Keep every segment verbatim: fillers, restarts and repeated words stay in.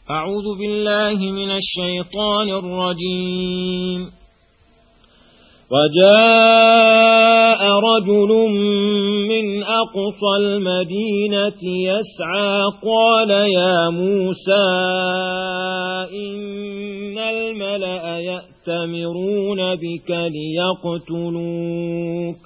أعوذ بالله من الشيطان الرجيم. وجاء رجل من أقصى المدينة يسعى قال يا موسى إن الملأ يأتمرون بك ليقتلوك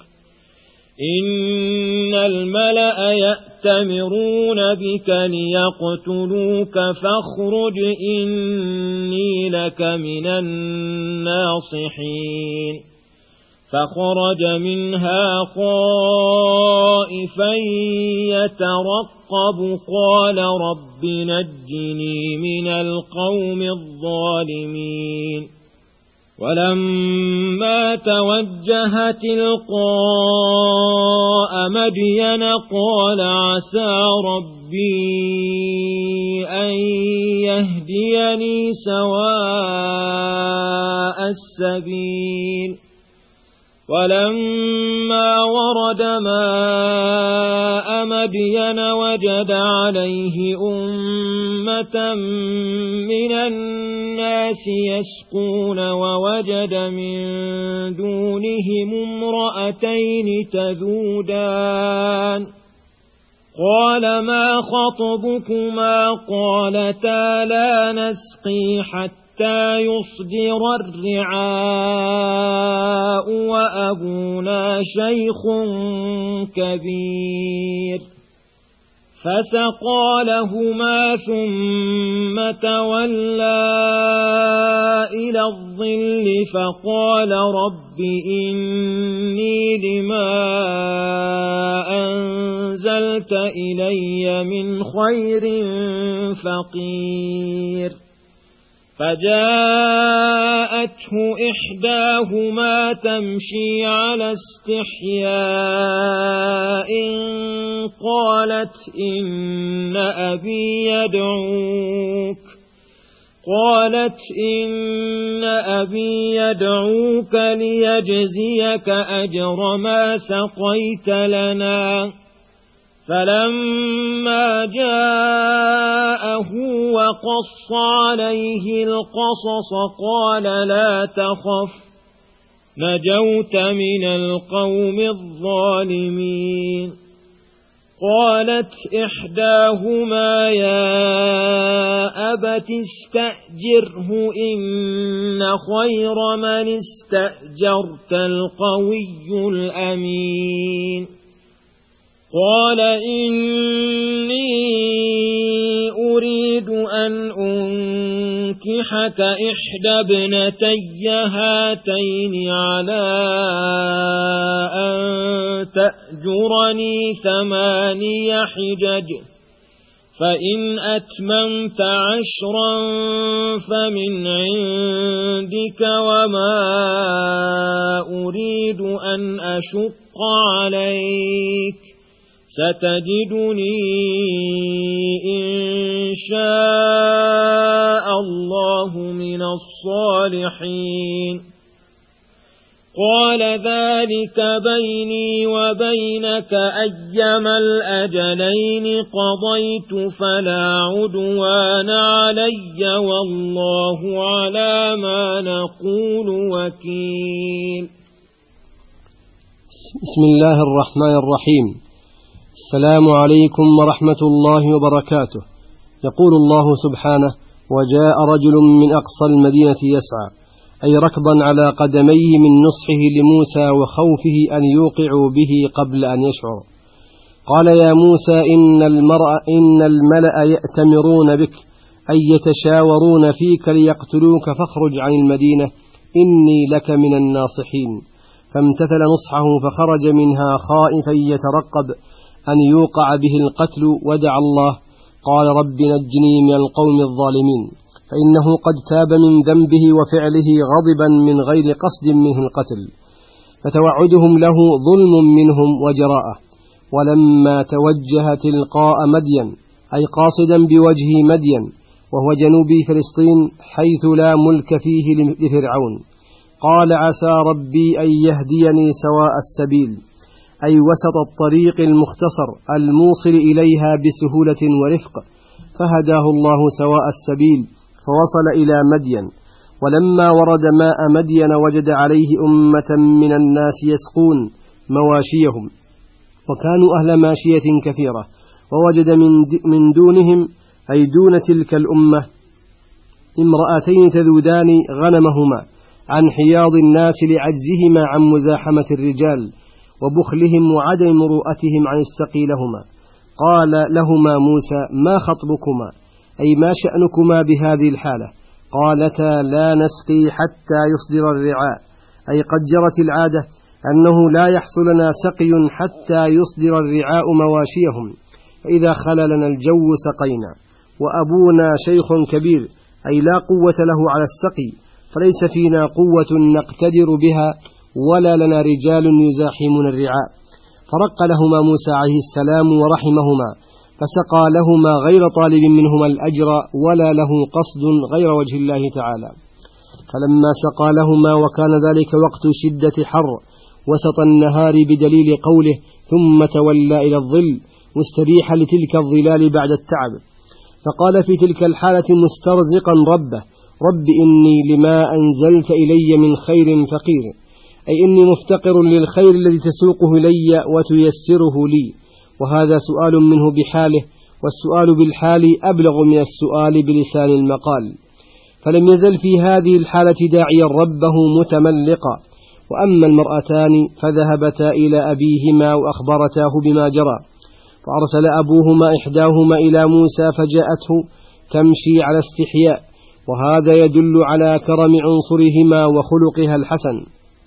إن الملأ يأتمرون بك ليقتلوك فاخرج إني لك من الناصحين. فخرج منها خائفا يترقب قال رب نجني من القوم الظالمين. ولما توجه تلقاء مدين قال عسى ربي أن يهديني سواء السبيل. ولما ورد ماء مدين وجد عليه أمة من الناس يسقون ووجد من دونهم امرأتين تذودان قال ما خطبكما قالتا لا نسقي حتى يصدر الرعاء وأبونا شيخ كبير. فسقى لهما ثم تولى إلى الظل فقال رب إني لما أنزلت إلي من خير فقير. فجاءته إحداهما تمشي على استحياء قالت إن أبي يدعوك قالت إن أبي يدعوك ليجزيك أجر ما سقيت لنا. فلما جاءه وقص عليه القصص قال لا تخف نجوت من القوم الظالمين. قالت إحداهما يا أبت استأجره إن خير من استأجرت القوي الأمين. قال إني أريد أن أنكحك إحدى ابنتي هاتين على أن تأجرني ثماني حجج فإن أتممت عشرا فمن عندك وما أريد أن أشق عليك ستجدني إن شاء الله من الصالحين. قال ذلك بيني وبينك أيما الأجلين قضيت فلا عدوان علي والله على ما نقول وكيل. بسم الله الرحمن الرحيم. السلام عليكم ورحمة الله وبركاته. يقول الله سبحانه وجاء رجل من أقصى المدينة يسعى أي ركضا على قدميه من نصحه لموسى وخوفه أن يوقعوا به قبل أن يشعر. قال يا موسى إن, المرأة إن الملأ يأتمرون بك أي يتشاورون فيك ليقتلوك فاخرج عن المدينة إني لك من الناصحين. فامتثل نصحه فخرج منها خائفا يترقب أن يوقع به القتل ودعا الله قال رب نجني من القوم الظالمين. فإنه قد تاب من ذنبه وفعله غضبا من غير قصد منه القتل، فتوعدهم له ظلم منهم وجراءه. ولما توجه تلقاء مدين أي قاصدا بوجه مدين وهو جنوب فلسطين حيث لا ملك فيه لفرعون قال عسى ربي أن يهديني سواء السبيل أي وسط الطريق المختصر الموصل إليها بسهولة ورفق. فهداه الله سواء السبيل فوصل إلى مدين، ولما ورد ماء مدين وجد عليه أمة من الناس يسقون مواشيهم، وكانوا أهل ماشية كثيرة، ووجد من دونهم أي دون تلك الأمة امرأتين تذودان غنمهما عن حياض الناس لعجزهما عن مزاحمة الرجال وبخلهم وعدم مروءتهم عن السقي لهما. قال لهما موسى: ما خطبكما؟ أي ما شأنكما بهذه الحالة؟ قالتا: لا نسقي حتى يصدر الرعاء، أي قد جرت العادة أنه لا يحصل لنا سقي حتى يصدر الرعاء مواشيهم، فإذا خلى لنا الجو سقينا، وأبونا شيخ كبير أي لا قوة له على السقي، فليس فينا قوة نقتدر بها ولا لنا رجال يزاحمون الرعاء. فرق لهما موسى عليه السلام ورحمهما، فسقى لهما غير طالب منهما الأجر ولا له قصد غير وجه الله تعالى. فلما سقى لهما وكان ذلك وقت شدة حر وسط النهار بدليل قوله: ثم تولى إلى الظل، مستريحا لتلك الظلال بعد التعب، فقال في تلك الحالة مسترزقا ربه: رب إني لما أنزلت إلي من خير فقير، أي إني مفتقر للخير الذي تسوقه إلي وتيسره لي. وهذا سؤال منه بحاله، والسؤال بالحال أبلغ من السؤال بلسان المقال. فلم يزل في هذه الحالة داعيا ربه متملقا. وأما المرأتان فذهبتا إلى أبيهما وأخبرتاه بما جرى، فأرسل أبوهما إحداهما إلى موسى فجاءته تمشي على استحياء، وهذا يدل على كرم عنصرهما وخلقها الحسن،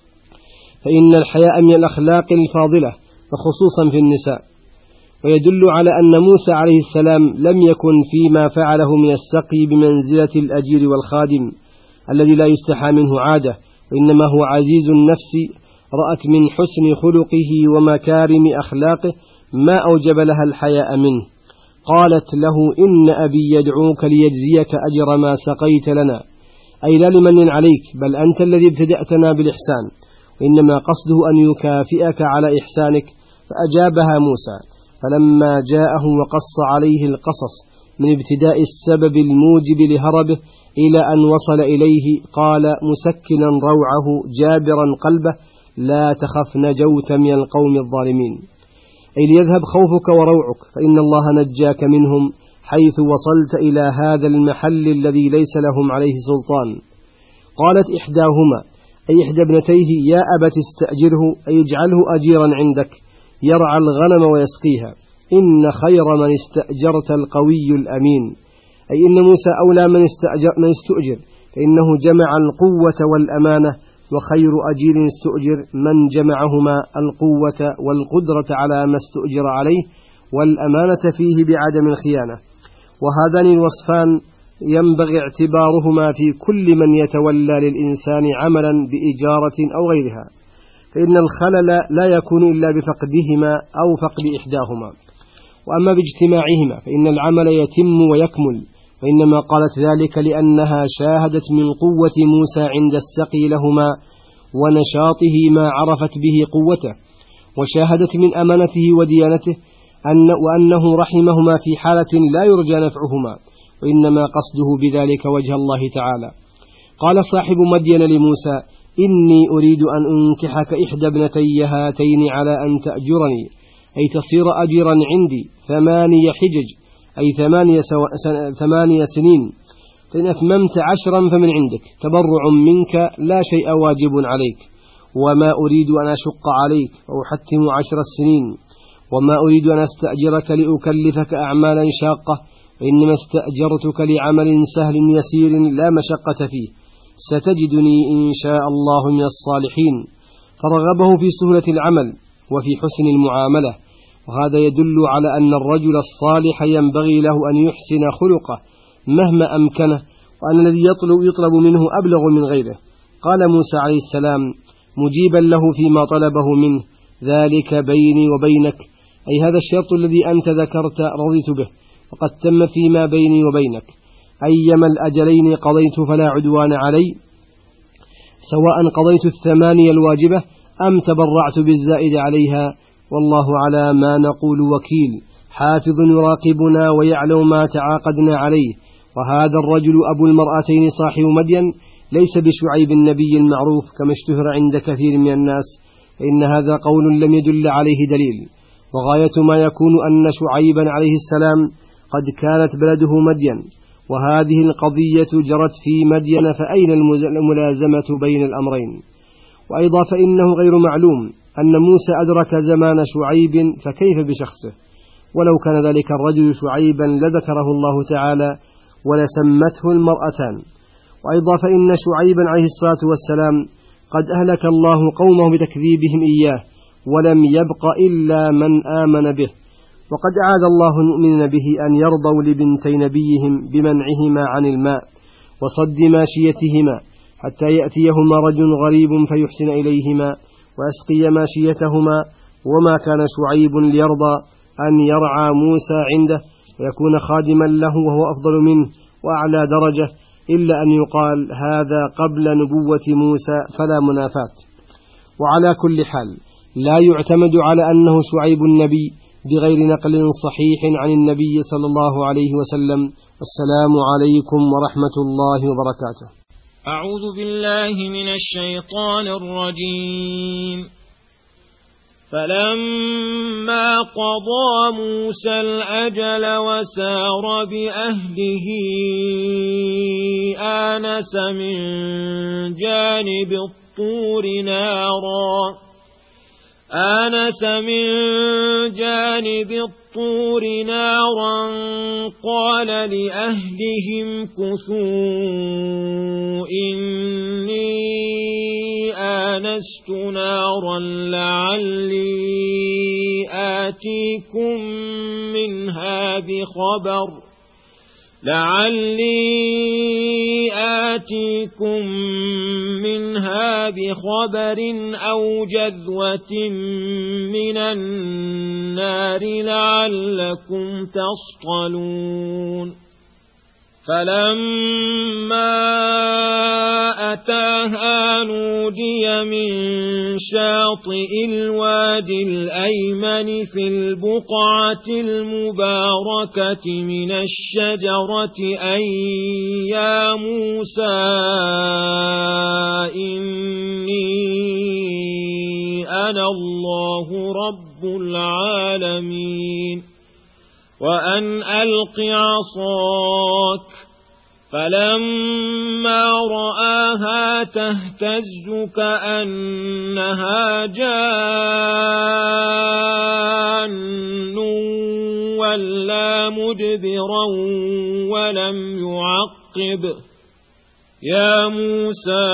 فإن الحياء من الأخلاق الفاضلة وخصوصا في النساء. ويدل على أن موسى عليه السلام لم يكن فيما فعله من السقي بمنزلة الأجير والخادم الذي لا يستحى منه عادة، وإنما هو عزيز النفس، رأت من حسن خلقه ومكارم أخلاقه ما أوجب لها الحياء منه. قالت له: إن أبي يدعوك ليجزيك أجر ما سقيت لنا، أي لا لمن عليك، بل أنت الذي ابتدأتنا بالإحسان، وإنما قصده أن يكافئك على إحسانك. فأجابها موسى، فلما جاءه وقص عليه القصص من ابتداء السبب الموجب لهربه إلى أن وصل إليه، قال مسكنا روعه جابرا قلبه: لا تخف، نجوت من القوم الظالمين، أي ليذهب خوفك وروعك، فإن الله نجاك منهم حيث وصلت إلى هذا المحل الذي ليس لهم عليه سلطان. قالت إحداهما أي إحدى ابنتيه: يا أبت استأجره، أي اجعله أجيرا عندك يرعى الغنم ويسقيها، إن خير من استأجرت القوي الأمين، أي إن موسى أولى من استأجر, من استؤجر، فإنه جمع القوة والأمانة، وخير أجير استؤجر من جمعهما القوة والقدرة على ما استؤجر عليه والأمانة فيه بعدم الخيانة. وهذان الوصفان ينبغي اعتبارهما في كل من يتولى للإنسان عملا بإجارة أو غيرها، فإن الخلل لا يكون إلا بفقدهما أو فقد إحداهما. وأما باجتماعهما فإن العمل يتم ويكمل، وإنما قالت ذلك لأنها شاهدت من قوة موسى عند السقي لهما ونشاطه ما عرفت به قوته، وشاهدت من أمانته وديانته أن وأنه رحمهما في حالة لا يرجى نفعهما، وإنما قصده بذلك وجه الله تعالى. قال صاحب مدين لموسى: إني أريد أن أنكحك إحدى ابنتي هاتين على أن تأجرني، أي تصير أجيرا عندي ثماني حجج، أي ثمانية, ثمانية سنين، فإن أتممت عشرا فمن عندك، تبرع منك لا شيء واجب عليك، وما أريد أن أشق عليك وأحتم عشر السنين، وما أريد أن أستأجرك لأكلفك أعمالا شاقة، وإنما استأجرتك لعمل سهل يسير لا مشقة فيه، ستجدني إن شاء الله من الصالحين. فرغبه في سهولة العمل وفي حسن المعاملة، وهذا يدل على أن الرجل الصالح ينبغي له أن يحسن خلقه مهما أمكنه، وأن الذي يطلب, يطلب منه أبلغ من غيره. قال موسى عليه السلام مجيبا له فيما طلبه منه: ذلك بيني وبينك، أي هذا الشرط الذي أنت ذكرت رضيت به، وقد تم فيما بيني وبينك، أيما الأجلين قضيت فلا عدوان علي، سواء قضيت الثمانية الواجبة أم تبرعت بالزائد عليها، والله على ما نقول وكيل، حافظ يراقبنا ويعلم ما تعاقدنا عليه، وهذا الرجل أبو المرأتين صاحب مدين ليس بشعيب النبي المعروف كما اشتهر عند كثير من الناس، فإن هذا قول لم يدل عليه دليل. وغاية ما يكون أن شعيبا عليه السلام قد كانت بلده مدين، وهذه القضية جرت في مدين، فأين الملازمة بين الأمرين؟ وأيضا فإنه غير معلوم أن موسى أدرك زمان شعيب، فكيف بشخصه؟ ولو كان ذلك الرجل شعيبا لذكره الله تعالى ولسمته المرأتان. وأيضا فإن شعيبا عليه الصلاة والسلام قد أهلك الله قومه بتكذيبهم إياه، ولم يبق إلا من آمن به، وقد أعاذ الله المؤمنين به أن يرضوا لبنتي نبيهم بمنعهما عن الماء وصد ماشيتهما حتى يأتيهما رجل غريب فيحسن إليهما وأسقي ماشيتهما، وما كان شعيب ليرضى أن يرعى موسى عنده ويكون خادما له وهو أفضل منه وأعلى درجة، إلا أن يقال هذا قبل نبوة موسى فلا منافاة. وعلى كل حال لا يعتمد على أنه شعيب النبي بغير نقل صحيح عن النبي صلى الله عليه وسلم. والسلام عليكم ورحمة الله وبركاته. أعوذ بالله من الشيطان الرجيم. فلما قضى موسى الأجل وسار بأهله آنس من جانب الطور نارا آنس من جانب الطور نارا قال لأهلهم كثوا إني آنست نارا لعلي آتيكم منها بخبر لعلي آتيكم منها بخبر أو جذوة من النار لعلكم تصطلون. فلما أتاها نودي من شاطئ الوادي الأيمن في البقعة المباركة من الشجرة أن يا موسى إني أنا الله رب العالمين وأن ألق عصاك. فلما رآها تهتز كأنها جان ولا مدبرا ولم يعقب. يا موسى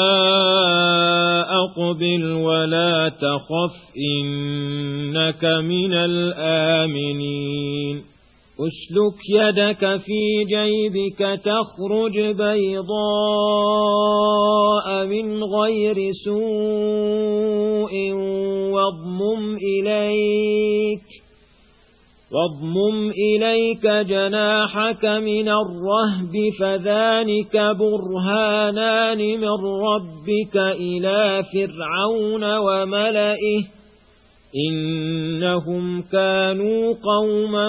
أقبل ولا تخف إنك من الآمنين. أسلك يدك في جيبك تخرج بيضاء من غير سوء واضمم إليك واضمم إليك جناحك من الرهب فذلك برهانان من ربك إلى فرعون وملئه إنهم كانوا قوما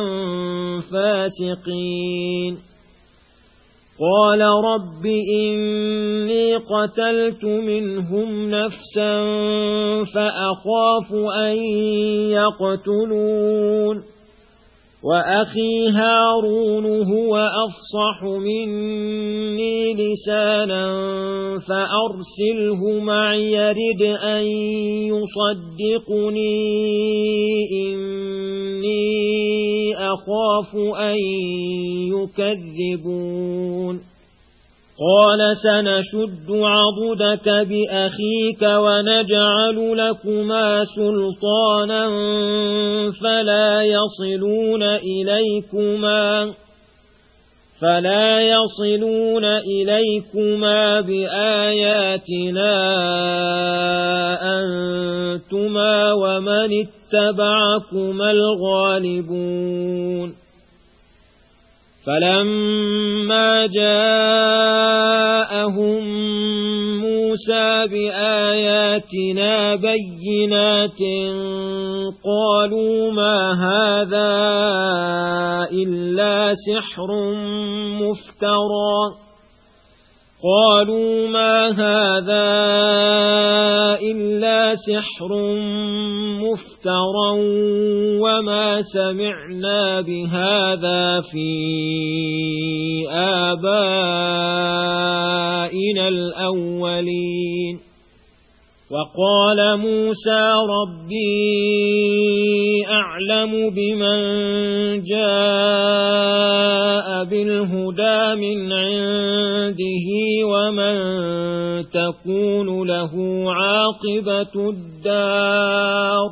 فاسقين. قال رب إني قتلت منهم نفسا فأخاف أن يقتلون وأخي هارون هو أفصح مني لسانا فأرسله معي يرد أن يصدقني إني أخاف أن يكذبون. قال سنشد عضدك بأخيك ونجعل لكما سلطانا فلا يصلون إليكما فلا يصلون إليكما بآياتنا أنتما ومن اتبعكما الغالبون. فلما جاءهم موسى موسى بآياتنا بينات قالوا ما هذا إلا سحر مفترى قالوا ما هذا إلا سحر مفترى وما سمعنا بهذا في آبائنا الأولين وقال موسى ربي أعلم بمن جاء بالهدى من عنده ومن تكون له عاقبة الدار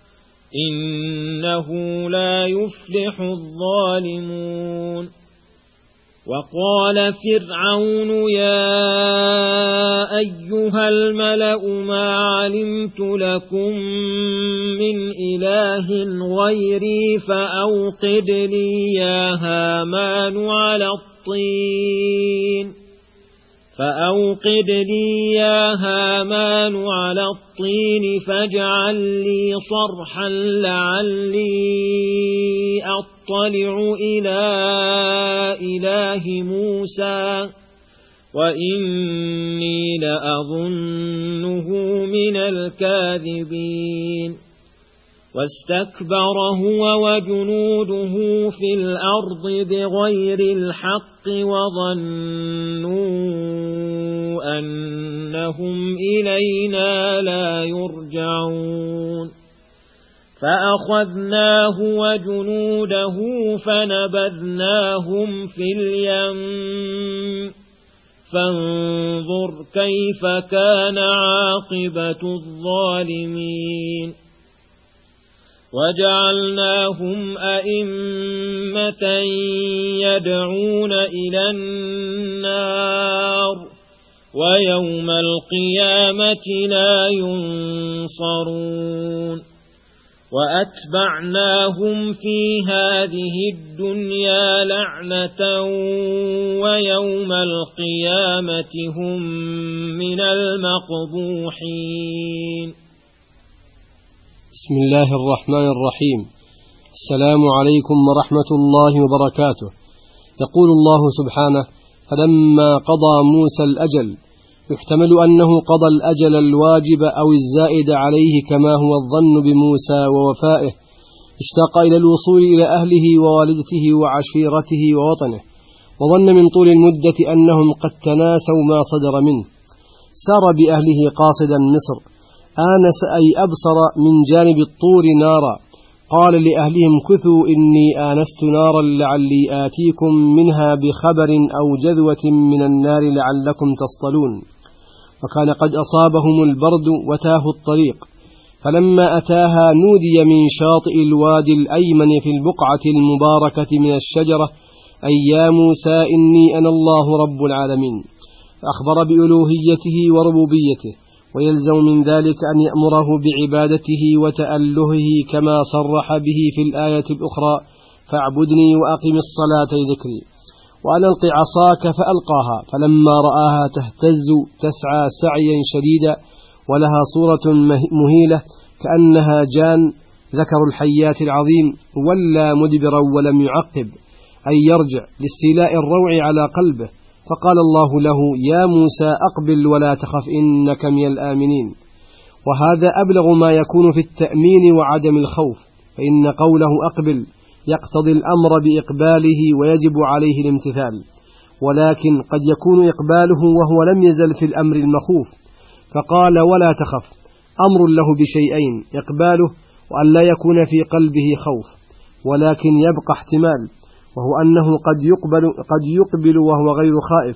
إنه لا يفلح الظالمون وقال فرعون يا أيها الملأ ما علمت لكم من إله غيري فأوقد لي يا هامان على الطين فأوقد لي يا هامان على الطين فاجعل لي صرحا لعلي أطلع إلى إله موسى وإني لأظنه من الكاذبين واستكبر هو وجنوده في الأرض بغير الحق وظنوا أنهم إلينا لا يرجعون فأخذناه وجنوده فنبذناهم في اليم فانظر كيف كان عاقبة الظالمين وجعلناهم أئمة يدعون إلى النار ويوم القيامة لا ينصرون وأتبعناهم في هذه الدنيا لعنة ويوم القيامة هم من المقبوحين. بسم الله الرحمن الرحيم. السلام عليكم ورحمة الله وبركاته. يقول الله سبحانه فلما قضى موسى الأجل، يحتمل أنه قضى الأجل الواجب أو الزائد عليه كما هو الظن بموسى ووفائه، اشتاق إلى الوصول إلى أهله ووالدته وعشيرته ووطنه، وظن من طول المدة أنهم قد تناسوا ما صدر منه، سار بأهله قاصدا مصر، آنس أي أبصر من جانب الطور نارا، قال لأهلهم كثوا إني آنست نارا لعلي آتيكم منها بخبر أو جذوة من النار لعلكم تصطلون. وكان قد أصابهم البرد وتاهوا الطريق، فلما أتاها نودي من شاطئ الوادي الأيمن في البقعة المباركة من الشجرة أي يا موسى إني أنا الله رب العالمين، فأخبر بألوهيته وربوبيته، ويلزم من ذلك أن يأمره بعبادته وتألهه كما صرح به في الآية الأخرى فاعبدني وأقم الصلاة لذكري، وأن ألق عصاك فألقاها، فلما رآها تهتز تسعى سعيا شديدا ولها صورة مهيلة كأنها جان ذكر الحيات العظيم، ولى مدبرا ولم يعقب أي يرجع لاستيلاء الروع على قلبه، فقال الله له يا موسى أقبل ولا تخف إنك من الآمنين. وهذا أبلغ ما يكون في التأمين وعدم الخوف، فإن قوله أقبل يقتضي الأمر بإقباله ويجب عليه الامتثال، ولكن قد يكون إقباله وهو لم يزل في الأمر المخوف، فقال ولا تخف أمر له بشيئين، إقباله وأن لا يكون في قلبه خوف، ولكن يبقى احتمال، وهو أنه قد يقبل, قد يقبل وهو غير خائف،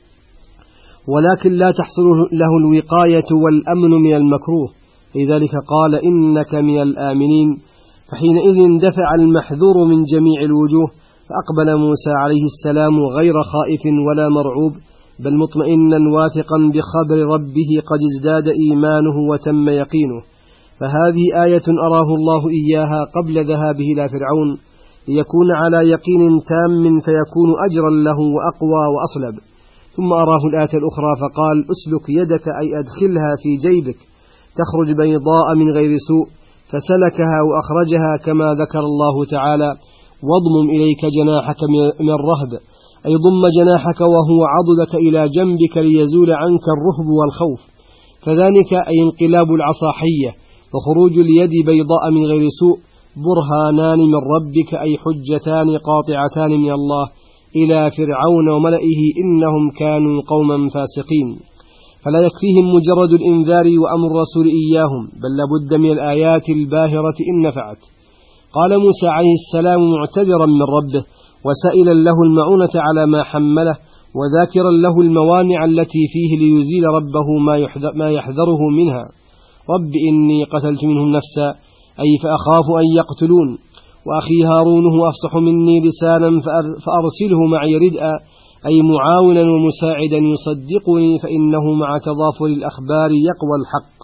ولكن لا تحصل له الوقاية والأمن من المكروه، لذلك قال إنك من الآمنين، فحينئذ دفع المحذور من جميع الوجوه، فأقبل موسى عليه السلام غير خائف ولا مرعوب، بل مطمئنا واثقا بخبر ربه قد ازداد إيمانه وتم يقينه. فهذه آية أراه الله إياها قبل ذهابه إلى فرعون ليكون على يقين تام فيكون أجرا له وأقوى وأصلب، ثم أراه الآية الأخرى فقال أسلك يدك أي أدخلها في جيبك تخرج بيضاء من غير سوء، فسلكها وأخرجها كما ذكر الله تعالى واضمم إليك جناحك من الرهب، أي ضم جناحك وهو عضدك إلى جنبك ليزول عنك الرهب والخوف، فذلك أي انقلاب العصاحية وخروج اليد بيضاء من غير سوء، برهانان من ربك أي حجتان قاطعتان من الله إلى فرعون وملئه إنهم كانوا قوما فاسقين. فلا يكفيهم مجرد الإنذار وأمر الرسول إياهم، بل لابد من الآيات الباهرة إن نفعت. قال موسى عليه السلام معتذرا من ربه وسائلا له المعونة على ما حمله، وذاكرا له الموانع التي فيه ليزيل ربه ما يحذره منها. رب إني قتلت منهم نفسا أي فأخاف أن يقتلون، وأخي هارون هو أفصح مني لسانا فأرسله معي ردءا أي معاونا ومساعدا يصدقني فإنه مع تضافر الأخبار يقوى الحق،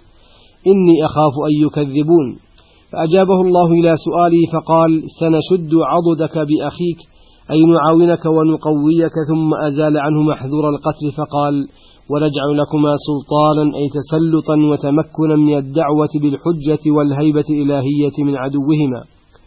إني أخاف أن يكذبون. فأجابه الله إلى سؤالي فقال سنشد عضدك بأخيك أي نعاونك ونقويك، ثم أزال عنه محذور القتل فقال ونجعل لكما سلطانا أي تسلطا وتمكنا من الدعوة بالحجة والهيبة الإلهية من عدوهما،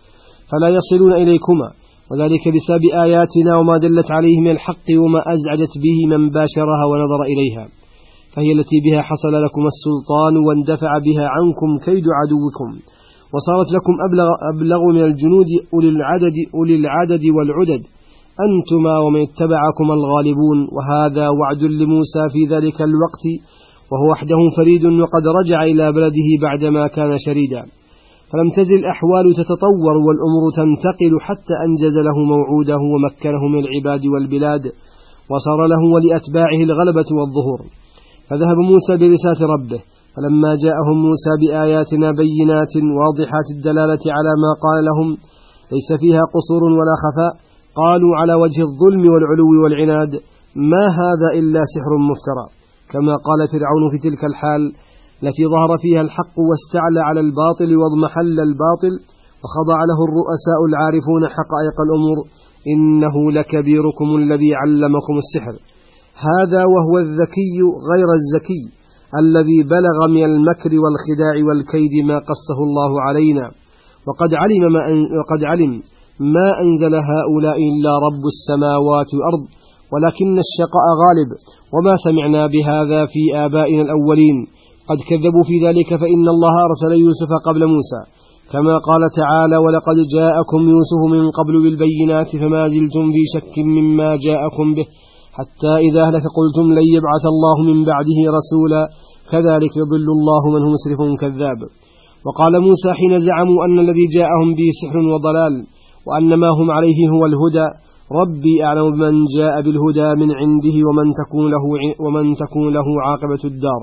فلا يصلون إليكما، وذلك بسبب آياتنا وما دلت عليه من الحق وما أزعجت به من باشرها ونظر إليها، فهي التي بها حصل لكم السلطان واندفع بها عنكم كيد عدوكم، وصارت لكم أبلغ, أبلغ من الجنود أولي العدد, أولي العدد والعدد، أنتما ومن اتبعكم الغالبون. وهذا وعد لموسى في ذلك الوقت وهو وحده فريد وقد رجع إلى بلده بعدما كان شريدا، فلم تزل الأحوال تتطور والأمور تنتقل حتى أنجز له موعوده ومكنه من العباد والبلاد، وصار له ولأتباعه الغلبة والظهور. فذهب موسى برسالة ربه، فلما جاءهم موسى بآياتنا بينات واضحات الدلالة على ما قال لهم ليس فيها قصور ولا خفاء، قالوا على وجه الظلم والعلو والعناد ما هذا إلا سحر مفترى، كما قال فرعون في تلك الحال التي ظهر فيها الحق واستعلى على الباطل واضمحل الباطل وخضع له الرؤساء العارفون حقائق الأمور، إنه لكبيركم الذي علمكم السحر، هذا وهو الذكي غير الزكي الذي بلغ من المكر والخداع والكيد ما قصه الله علينا، وقد علم ما, وقد علم ما أنزل هؤلاء إلا رب السماوات والأرض، ولكن الشقاء غالب، وما سمعنا بهذا في آبائنا الأولين، قد كذبوا في ذلك، فإن الله أرسل يوسف قبل موسى كما قال تعالى ولقد جاءكم يوسف من قبل بالبينات فما زلتم في شك مما جاءكم به حتى إذا هلك قلتم لن يبعث الله من بعده رسولا كذلك يضل الله من هو مسرف كذاب. وقال موسى حين زعموا أن الذي جاءهم به سحر وضلال وأن ما هم عليه هو الهدى ربي أعلم بمن جاء بالهدى من عنده ومن تكون له, ومن تكون له عاقبة الدار،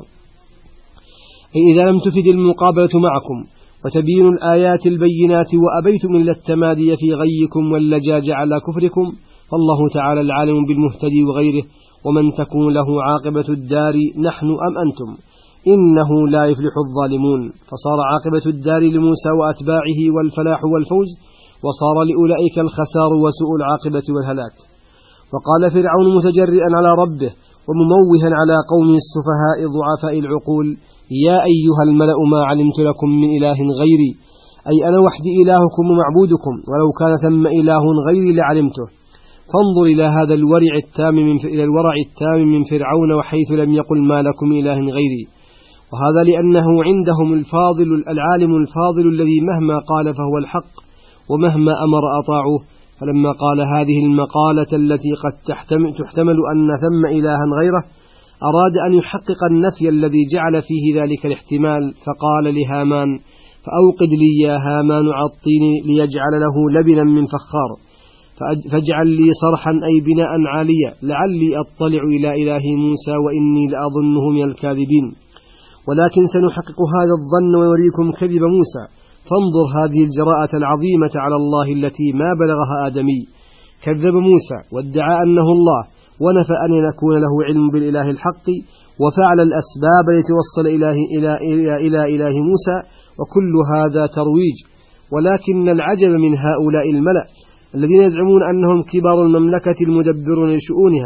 أي إذا لم تفد المقابلة معكم وتبين الآيات البينات وأبيتم إلا التمادي في غيكم واللجاج على كفركم، فالله تعالى العالم بالمهتدي وغيره، ومن تكون له عاقبة الدار نحن أم أنتم، إنه لا يفلح الظالمون. فصار عاقبة الدار لموسى وأتباعه والفلاح والفوز، وصار لأولئك الخسار وسوء العاقبة والهلاك. وقال فرعون متجرئا على ربه ومموها على قوم السفهاء ضعفاء العقول يا أيها الملأ ما علمت لكم من إله غيري، أي أنا وحدي إلهكم ومعبودكم، ولو كان ثم إله غيري لعلمته. فانظر إلى هذا الورع التام من إلى الورع التام من فرعون وحيث لم يقل ما لكم إله غيري، وهذا لأنه عندهم الفاضل العالم الفاضل الذي مهما قال فهو الحق ومهما أمر أطاعوه. فلما قال هذه المقالة التي قد تحتمل, تحتمل أن ثم إلها غيره أراد أن يحقق النفي الذي جعل فيه ذلك الاحتمال، فقال لهامان فأوقد لي يا هامان عطيني ليجعل له لبنا من فخار فاجعل لي صرحا أي بناء عاليا لعلي أطلع إلى إله موسى وإني لأظنه من الكاذبين، ولكن سنحقق هذا الظن ونريكم كذب موسى. فانظر هذه الجراءة العظيمة على الله التي ما بلغها آدمي، كذب موسى وادعى أنه الله ونفى أن يكون له علم بالإله الحق، وفعل الأسباب لتوصل إله إلى, إلى, إلى إله موسى، وكل هذا ترويج. ولكن العجب من هؤلاء الملأ الذين يزعمون أنهم كبار المملكة المدبرون لشؤونها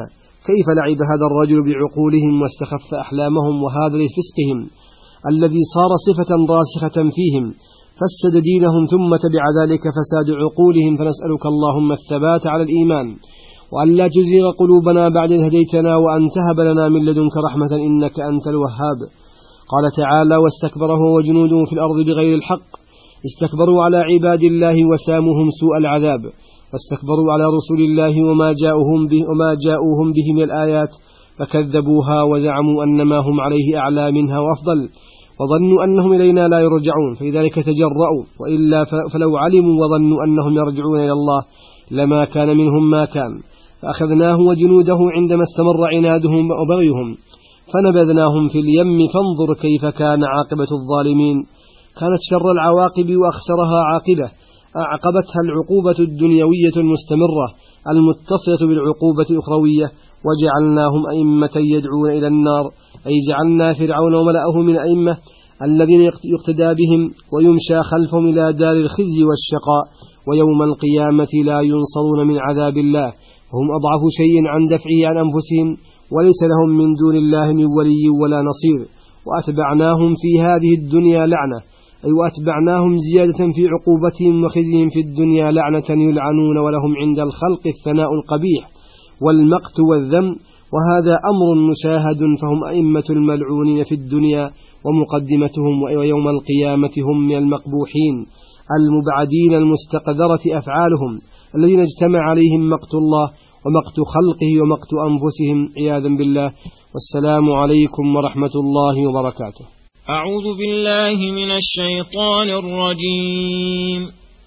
كيف لعب هذا الرجل بعقولهم واستخف أحلامهم، وهذا لفسقهم الذي صار صفة راسخة فيهم، فسد دينهم ثم تبع ذلك فساد عقولهم. فنسألك اللهم الثبات على الإيمان، وأن لا تزيغ قلوبنا بعد إذ هديتنا، وأن تهب لنا من لدنك رحمة إنك أنت الوهاب. قال تعالى: واستكبر هو وجنوده في الأرض بغير الحق، استكبروا على عباد الله وساموهم سوء العذاب، واستكبروا على رسول الله وما جاءوهم به, وما جاءوهم به من الآيات فكذبوها وزعموا أن ما هم عليه أعلى منها وأفضل، وظنوا أنهم إلينا لا يرجعون، فلذلك تجرؤوا، وإلا فلو علموا وظنوا أنهم يرجعون إلى الله لما كان منهم ما كان، فأخذناه وجنوده عندما استمر عنادهم وبغيهم فنبذناهم في اليم، فانظر كيف كان عاقبة الظالمين. كانت شر العواقب وأخسرها عاقبة أعقبتها العقوبة الدنيوية المستمرة المتصلة بالعقوبة الأخروية، وجعلناهم أئمة يدعون إلى النار، أي جعلنا فرعون وملأه من أئمة الذين يقتدى بهم ويمشى خلفهم إلى دار الخزي والشقاء، ويوم القيامة لا ينصرون من عذاب الله، وهم أضعف شيء عن دفعه عن أنفسهم، وليس لهم من دون الله من ولي ولا نصير. وأتبعناهم في هذه الدنيا لعنة، أي وأتبعناهم زيادة في عقوبتهم وخزيهم في الدنيا لعنة يلعنون، ولهم عند الخلق الثناء القبيح والمقت والذم، وهذا أمر مشاهد، فهم أئمة الملعونين في الدنيا، ومقدمتهم ويوم القيامة هم من المقبوحين المبعدين المستقذرة أفعالهم، الذين اجتمع عليهم مقت الله ومقت خلقه ومقت أنفسهم عياذا بالله. والسلام عليكم ورحمة الله وبركاته. أعوذ بالله من الشيطان الرجيم.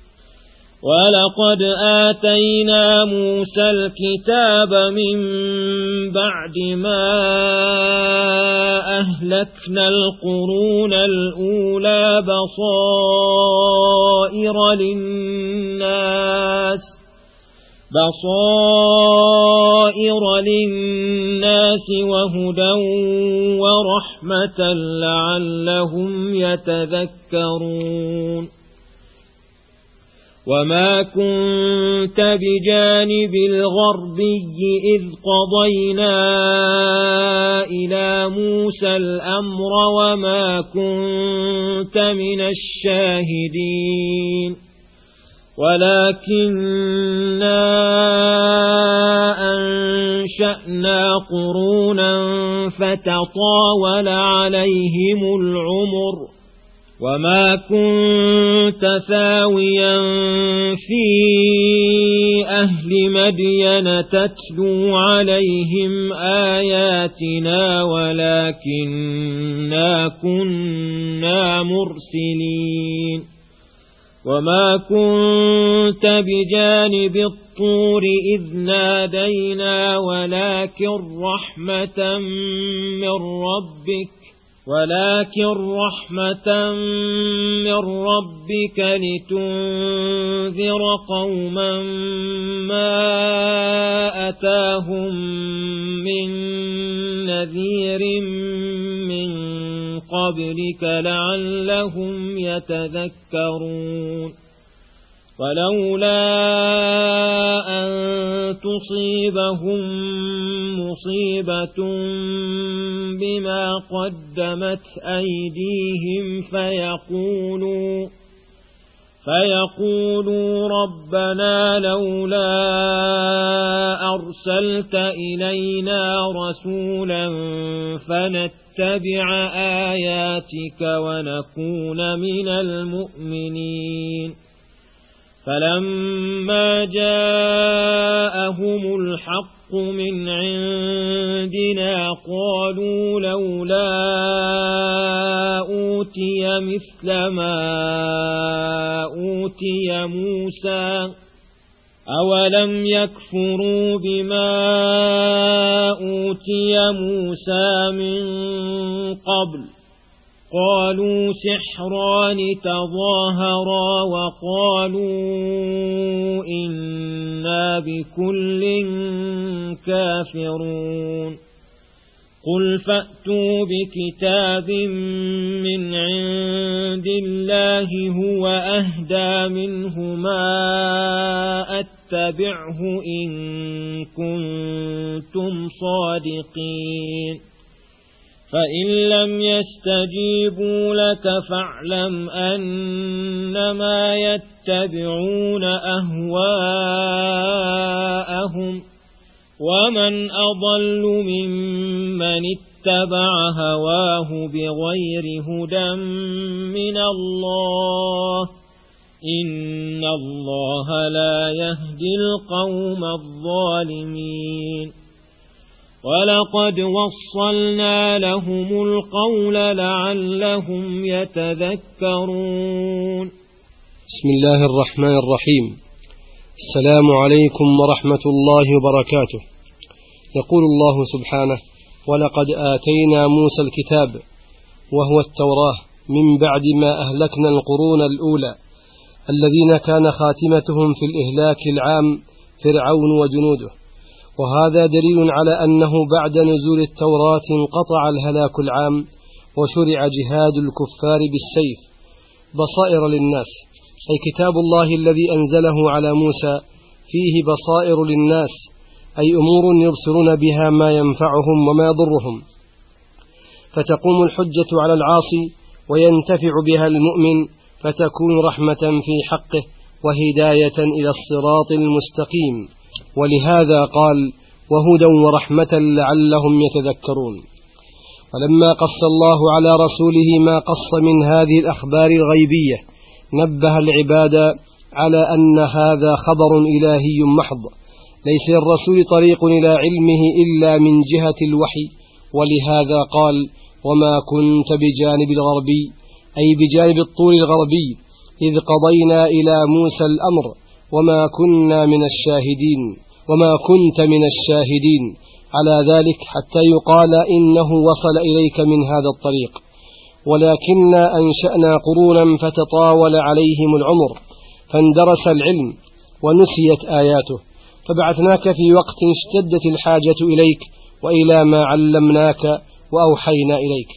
ولقد آتينا موسى الكتاب من بعد ما أهلكنا القرون الأولى بصائر للناس بصائر للناس وهدى ورحمة لعلهم يتذكرون. وما كنت بجانب الغربي إذ قضينا إلى موسى الأمر وما كنت من الشاهدين، ولكننا أنشأنا قرونا فتطاول عليهم العمر، وما كنت ثاويا في أهل مدين تتلو عليهم آياتنا ولكننا كنا مرسلين. وما كنت بجانب الطور إذ نادينا ولكن رحمة من ربك ولكن رحمة من ربك لتنذر قوما ما أتاهم من نذير من قبلك لعلهم يتذكرون. ولولا أن تصيبهم مصيبة بما قدمت أيديهم فيقولوا فيقولوا ربنا لولا أرسلت إلينا رسولا فنتبع آياتك ونكون من المؤمنين. فلما جاءهم الحق من عندنا قالوا لولا أوتي مثل ما أوتي موسى أولم يكفروا بما أوتي موسى من قبل قالوا سحران تظاهرا وقالوا إنا بكل كافرون. قل فأتوا بكتاب من عند الله هو أهدى منه ما أتبعه إن كنتم صادقين فإن لم يستجيبوا لك فاعلم أنما يتبعون أهواءهم ومن أضل ممن اتبع هواه بغير هدى من الله إن الله لا يهدي القوم الظالمين ولقد وصلنا لهم القول لعلهم يتذكرون. بسم الله الرحمن الرحيم. السلام عليكم ورحمة الله وبركاته. يقول الله سبحانه: ولقد آتينا موسى الكتاب وهو التوراة من بعد ما أهلكنا القرون الأولى الذين كان خاتمتهم في الإهلاك العام فرعون وجنوده. وهذا دليل على أنه بعد نزول التوراة انقطع الهلاك العام وشرع جهاد الكفار بالسيف بصائر للناس، أي كتاب الله الذي أنزله على موسى فيه بصائر للناس، أي أمور يبصرون بها ما ينفعهم وما يضرهم، فتقوم الحجة على العاصي وينتفع بها المؤمن، فتكون رحمة في حقه وهداية إلى الصراط المستقيم. ولهذا قال: وهدى ورحمة لعلهم يتذكرون. ولما قص الله على رسوله ما قص من هذه الأخبار الغيبية نبه العباد على أن هذا خبر إلهي محض، ليس للرسول طريق إلى علمه إلا من جهة الوحي. ولهذا قال: وما كنت بجانب الغربي، أي بجانب الطول الغربي، إذ قضينا إلى موسى الأمر وما كنا من الشاهدين وما كنت من الشاهدين على ذلك حتى يقال إنه وصل إليك من هذا الطريق. ولكننا أنشأنا قرونا فتطاول عليهم العمر فاندرس العلم ونسيت آياته، فبعثناك في وقت اشتدت الحاجة إليك وإلى ما علمناك وأوحينا إليك.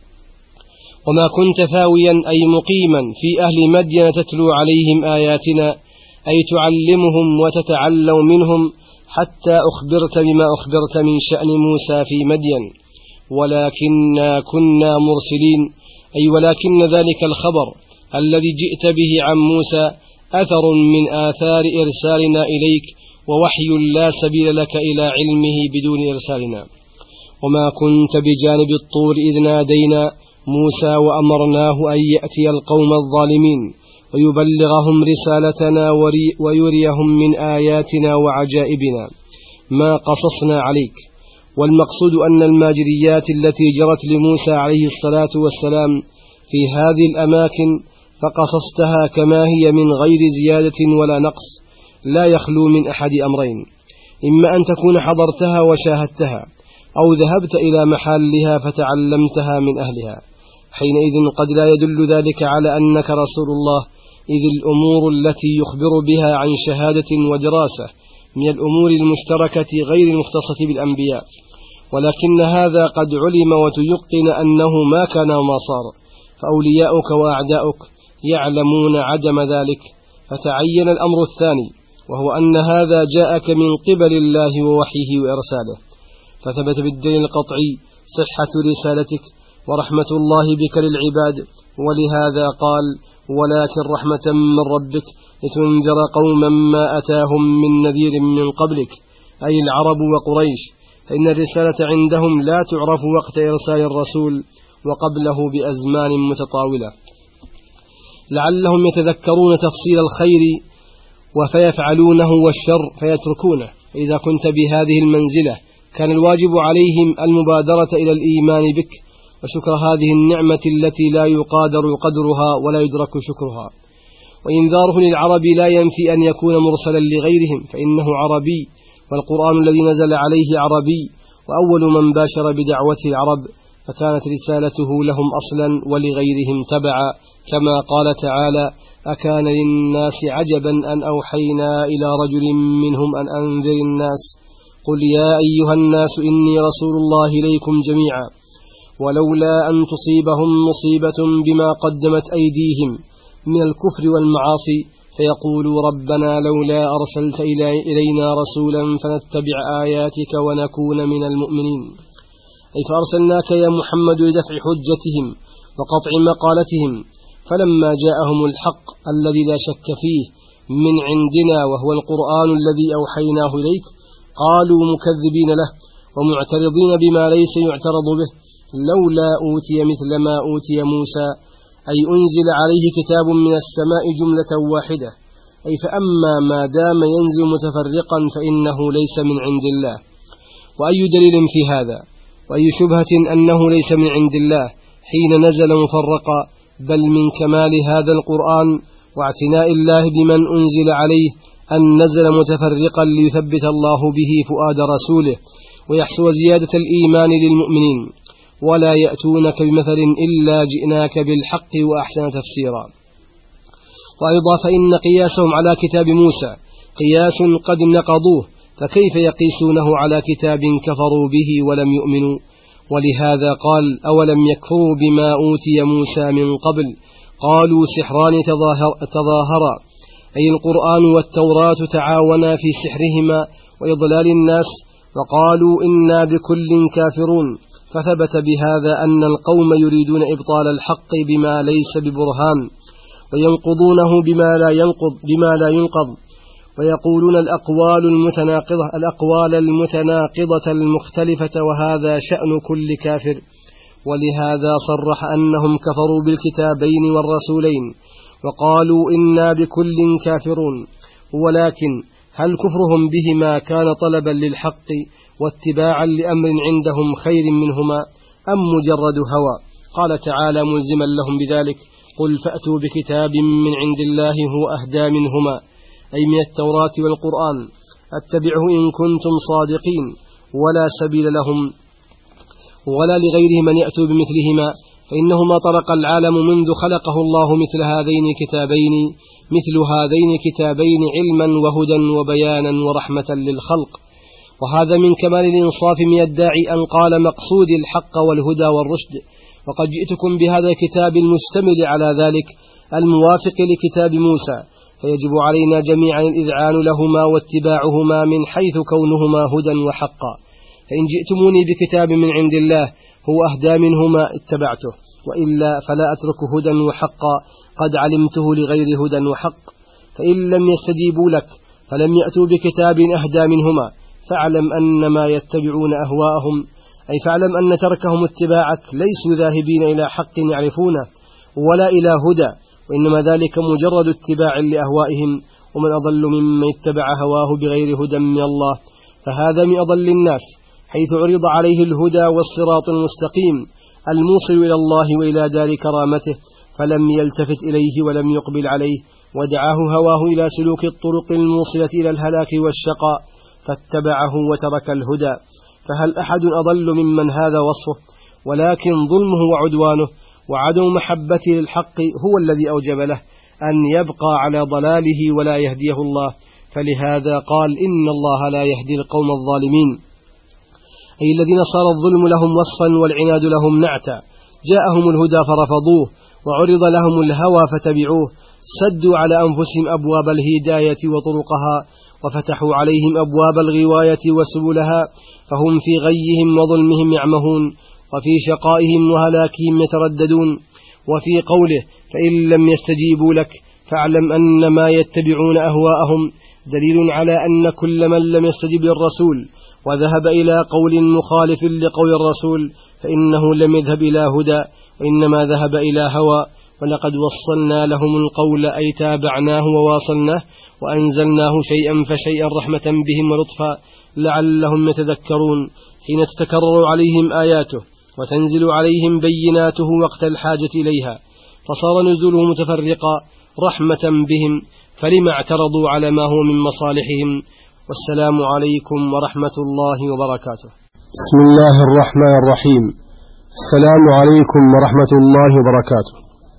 وما كنت ثاويا، أي مقيما في أهل مدين تتلو عليهم آياتنا، أي تعلمهم وتتعلم منهم حتى أخبرت بما أخبرت من شأن موسى في مدين. ولكننا كنا مرسلين، أي ولكن ذلك الخبر الذي جئت به عن موسى أثر من آثار إرسالنا إليك، ووحي لا سبيل لك إلى علمه بدون إرسالنا. وما كنت بجانب الطور إذ نادينا موسى وأمرناه أن يأتي القوم الظالمين ويبلغهم رسالتنا ويريهم من آياتنا وعجائبنا ما قصصنا عليك. والمقصود أن الماجريات التي جرت لموسى عليه الصلاة والسلام في هذه الأماكن فقصصتها كما هي من غير زيادة ولا نقص، لا يخلو من أحد أمرين: إما أن تكون حضرتها وشاهدتها، أو ذهبت إلى محلها فتعلمتها من أهلها. حينئذ قد لا يدل ذلك على أنك رسول الله، إذ الأمور التي يخبر بها عن شهادة ودراسة من الأمور المشتركة غير المختصة بالأنبياء. ولكن هذا قد علم وتيقن أنه ما كان وما صار، فأولياؤك وأعداؤك يعلمون عدم ذلك. فتعين الأمر الثاني، وهو أن هذا جاءك من قبل الله ووحيه وإرساله، فثبت بالدليل القطعي صحة رسالتك ورحمة الله بك للعباد. ولهذا قال: ولكن رحمة من ربك لتنذر قوما ما أتاهم من نذير من قبلك، أي العرب وقريش، فإن الرسالة عندهم لا تعرف وقت إرسال الرسول وقبله بأزمان متطاولة، لعلهم يتذكرون تفصيل الخير وفيفعلونه والشر فيتركونه. إذا كنت بهذه المنزلة كان الواجب عليهم المبادرة إلى الإيمان بك وشكر هذه النعمة التي لا يقادر قدرها ولا يدرك شكرها. وإنذاره للعرب لا ينفي أن يكون مرسلا لغيرهم، فإنه عربي، والقرآن الذي نزل عليه عربي، وأول من باشر بدعوته العرب، فكانت رسالته لهم أصلا ولغيرهم تبعا، كما قال تعالى: أكان للناس عجبا أن أوحينا إلى رجل منهم أن أنذر الناس قل يا أيها الناس إني رسول الله إليكم جميعا ولولا أن تصيبهم مصيبة بما قدمت أيديهم من الكفر والمعاصي فيقولوا ربنا لولا أرسلت إلينا رسولا فنتبع آياتك ونكون من المؤمنين، أي فأرسلناك يا محمد لدفع حجتهم وقطع مقالتهم. فلما جاءهم الحق الذي لا شك فيه من عندنا وهو القرآن الذي أوحيناه إليك قالوا مكذبين له ومعترضين بما ليس يعترض به لولا أوتي مثل ما أوتي موسى، أي أنزل عليه كتاب من السماء جملة واحدة، أي فأما ما دام ينزل متفرقا فإنه ليس من عند الله. وأي دليل في هذا وأي شبهة أنه ليس من عند الله حين نزل مفرقا، بل من كمال هذا القرآن واعتناء الله بمن أنزل عليه أن نزل متفرقا ليثبت الله به فؤاد رسوله ويحصل زيادة الإيمان للمؤمنين، ولا يأتونك بمثل إلا جئناك بالحق وأحسن تفسيرا. وأيضا فإن قياسهم على كتاب موسى قياس قد نقضوه، فكيف يقيسونه على كتاب كفروا به ولم يؤمنوا؟ ولهذا قال أولم يكفروا بما أوتي موسى من قبل قالوا سحران تظاهرا، أي القرآن والتوراة تعاونا في سحرهما وإضلال الناس، وقالوا إنا بكل كافرون. فثبت بهذا أن القوم يريدون إبطال الحق بما ليس ببرهان وينقضونه بما لا ينقض بما لا ينقض ويقولون الأقوال المتناقضة الأقوال المتناقضة المختلفة، وهذا شأن كل كافر. ولهذا صرح أنهم كفروا بالكتابين والرسولين وقالوا إنا بكل كافرون. ولكن هل كفرهم بهما كان طلبا للحق واتباعا لأمر عندهم خير منهما أم مجرد هوى؟ قال تعالى ملزما لهم بذلك قل فأتوا بكتاب من عند الله هو أهدى منهما، أي من التوراة والقرآن، اتبعه إن كنتم صادقين. ولا سبيل لهم ولا لغيرهم أن يأتوا بمثلهما، فإنهما طرق العالم منذ خلقه الله مثل هذين كتابين مثل هذين كتابين علما وهدى وبيانا ورحمة للخلق. وهذا من كمال الإنصاف من الداعي أن قال مقصود الحق والهدى والرشد، وقد جئتكم بهذا الكتاب المشتمل على ذلك الموافق لكتاب موسى، فيجب علينا جميعا الإذعان لهما واتباعهما من حيث كونهما هدى وحقا. فإن جئتموني بكتاب من عند الله هو أهدى منهما اتبعته، وإلا فلا أترك هدى وحقا قد علمته لغير هدى وحق. فإن لم يستجيبوا لك فلم يأتوا بكتاب أهدى منهما فاعلم أن ما يتبعون أهواءهم، أي فاعلم أن تركهم اتباعك ليسوا ذاهبين إلى حق يعرفونه ولا إلى هدى، وإنما ذلك مجرد اتباع لأهوائهم. ومن أضل ممن اتبع هواه بغير هدى من الله، فهذا من أضل الناس، حيث عرض عليه الهدى والصراط المستقيم الموصل إلى الله وإلى دار كرامته فلم يلتفت إليه ولم يقبل عليه، ودعاه هواه إلى سلوك الطرق الموصلة إلى الهلاك والشقاء فاتبعه وترك الهدى. فهل أحد أضل ممن هذا وصفه؟ ولكن ظلمه وعدوانه وعدم محبته للحق هو الذي أوجب له أن يبقى على ضلاله ولا يهديه الله. فلهذا قال إن الله لا يهدي القوم الظالمين، أي الذين صار الظلم لهم وصفا والعناد لهم نعتا. جاءهم الهدى فرفضوه وعرض لهم الهوى فتبعوه، سدوا على أنفسهم أبواب الهداية وطرقها وفتحوا عليهم أبواب الغواية وسبلها، فهم في غيهم وظلمهم يعمهون وفي شقائهم وهلاكهم يترددون. وفي قوله فإن لم يستجيبوا لك فاعلم أن ما يتبعون أهواءهم دليل على أن كل من لم يستجب للرسول وذهب إلى قول مخالف لقول الرسول فإنه لم يذهب إلى هدى وإنما ذهب إلى هوى. ولقد وصلنا لهم القول أي تابعناه وواصلناه وأنزلناه شيئا فشيئا رحمة بهم ولطفا لعلهم يتذكرون، حين تتكرر عليهم آياته وتنزل عليهم بيناته وقت الحاجة إليها، فصار نزوله متفرقا رحمة بهم، فلما اعترضوا على ما هو من مصالحهم. والسلام عليكم ورحمة الله وبركاته. بسم الله الرحمن الرحيم. السلام عليكم ورحمة الله وبركاته.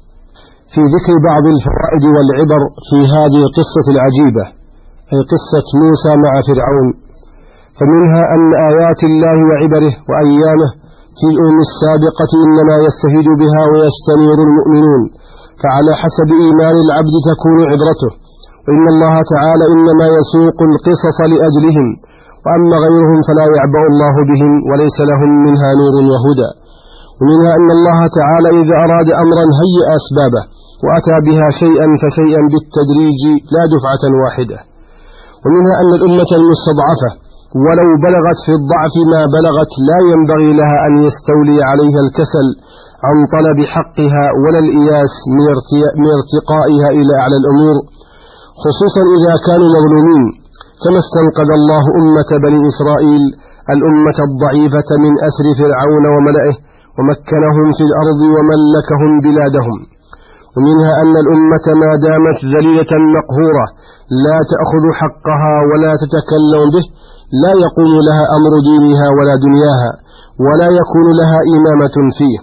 في ذكر بعض الفوائد والعبر في هذه القصة العجيبة، أي قصة موسى مع فرعون، فمنها أن آيات الله وعبره وأيامه في الأمم السابقة إنما يستفيد بها ويستنير المؤمنون، فعلى حسب إيمان العبد تكون عبرته، وإن الله تعالى إنما يسوق القصص لأجلهم، وأما غيرهم فلا يعبأ الله بهم وليس لهم منها نور وهدى. ومنها أن الله تعالى إذا أراد أمرا هيئ أسبابه وأتى بها شيئا فشيئا بالتدريج لا دفعة واحدة. ومنها أن الأمة المستضعفة ولو بلغت في الضعف ما بلغت لا ينبغي لها أن يستولي عليها الكسل عن طلب حقها ولا الإياس من ارتقائها إلى أعلى الأمور، خصوصا إذا كانوا مظلومين، كما استنقذ الله أمة بني إسرائيل الأمة الضعيفة من أسر فرعون وملئه ومكنهم في الأرض وملكهم بلادهم. ومنها أن الأمة ما دامت ذليلة مقهورة لا تأخذ حقها ولا تتكلم به لا يقوم لها أمر دينها ولا دنياها ولا يكون لها إمامة فيه.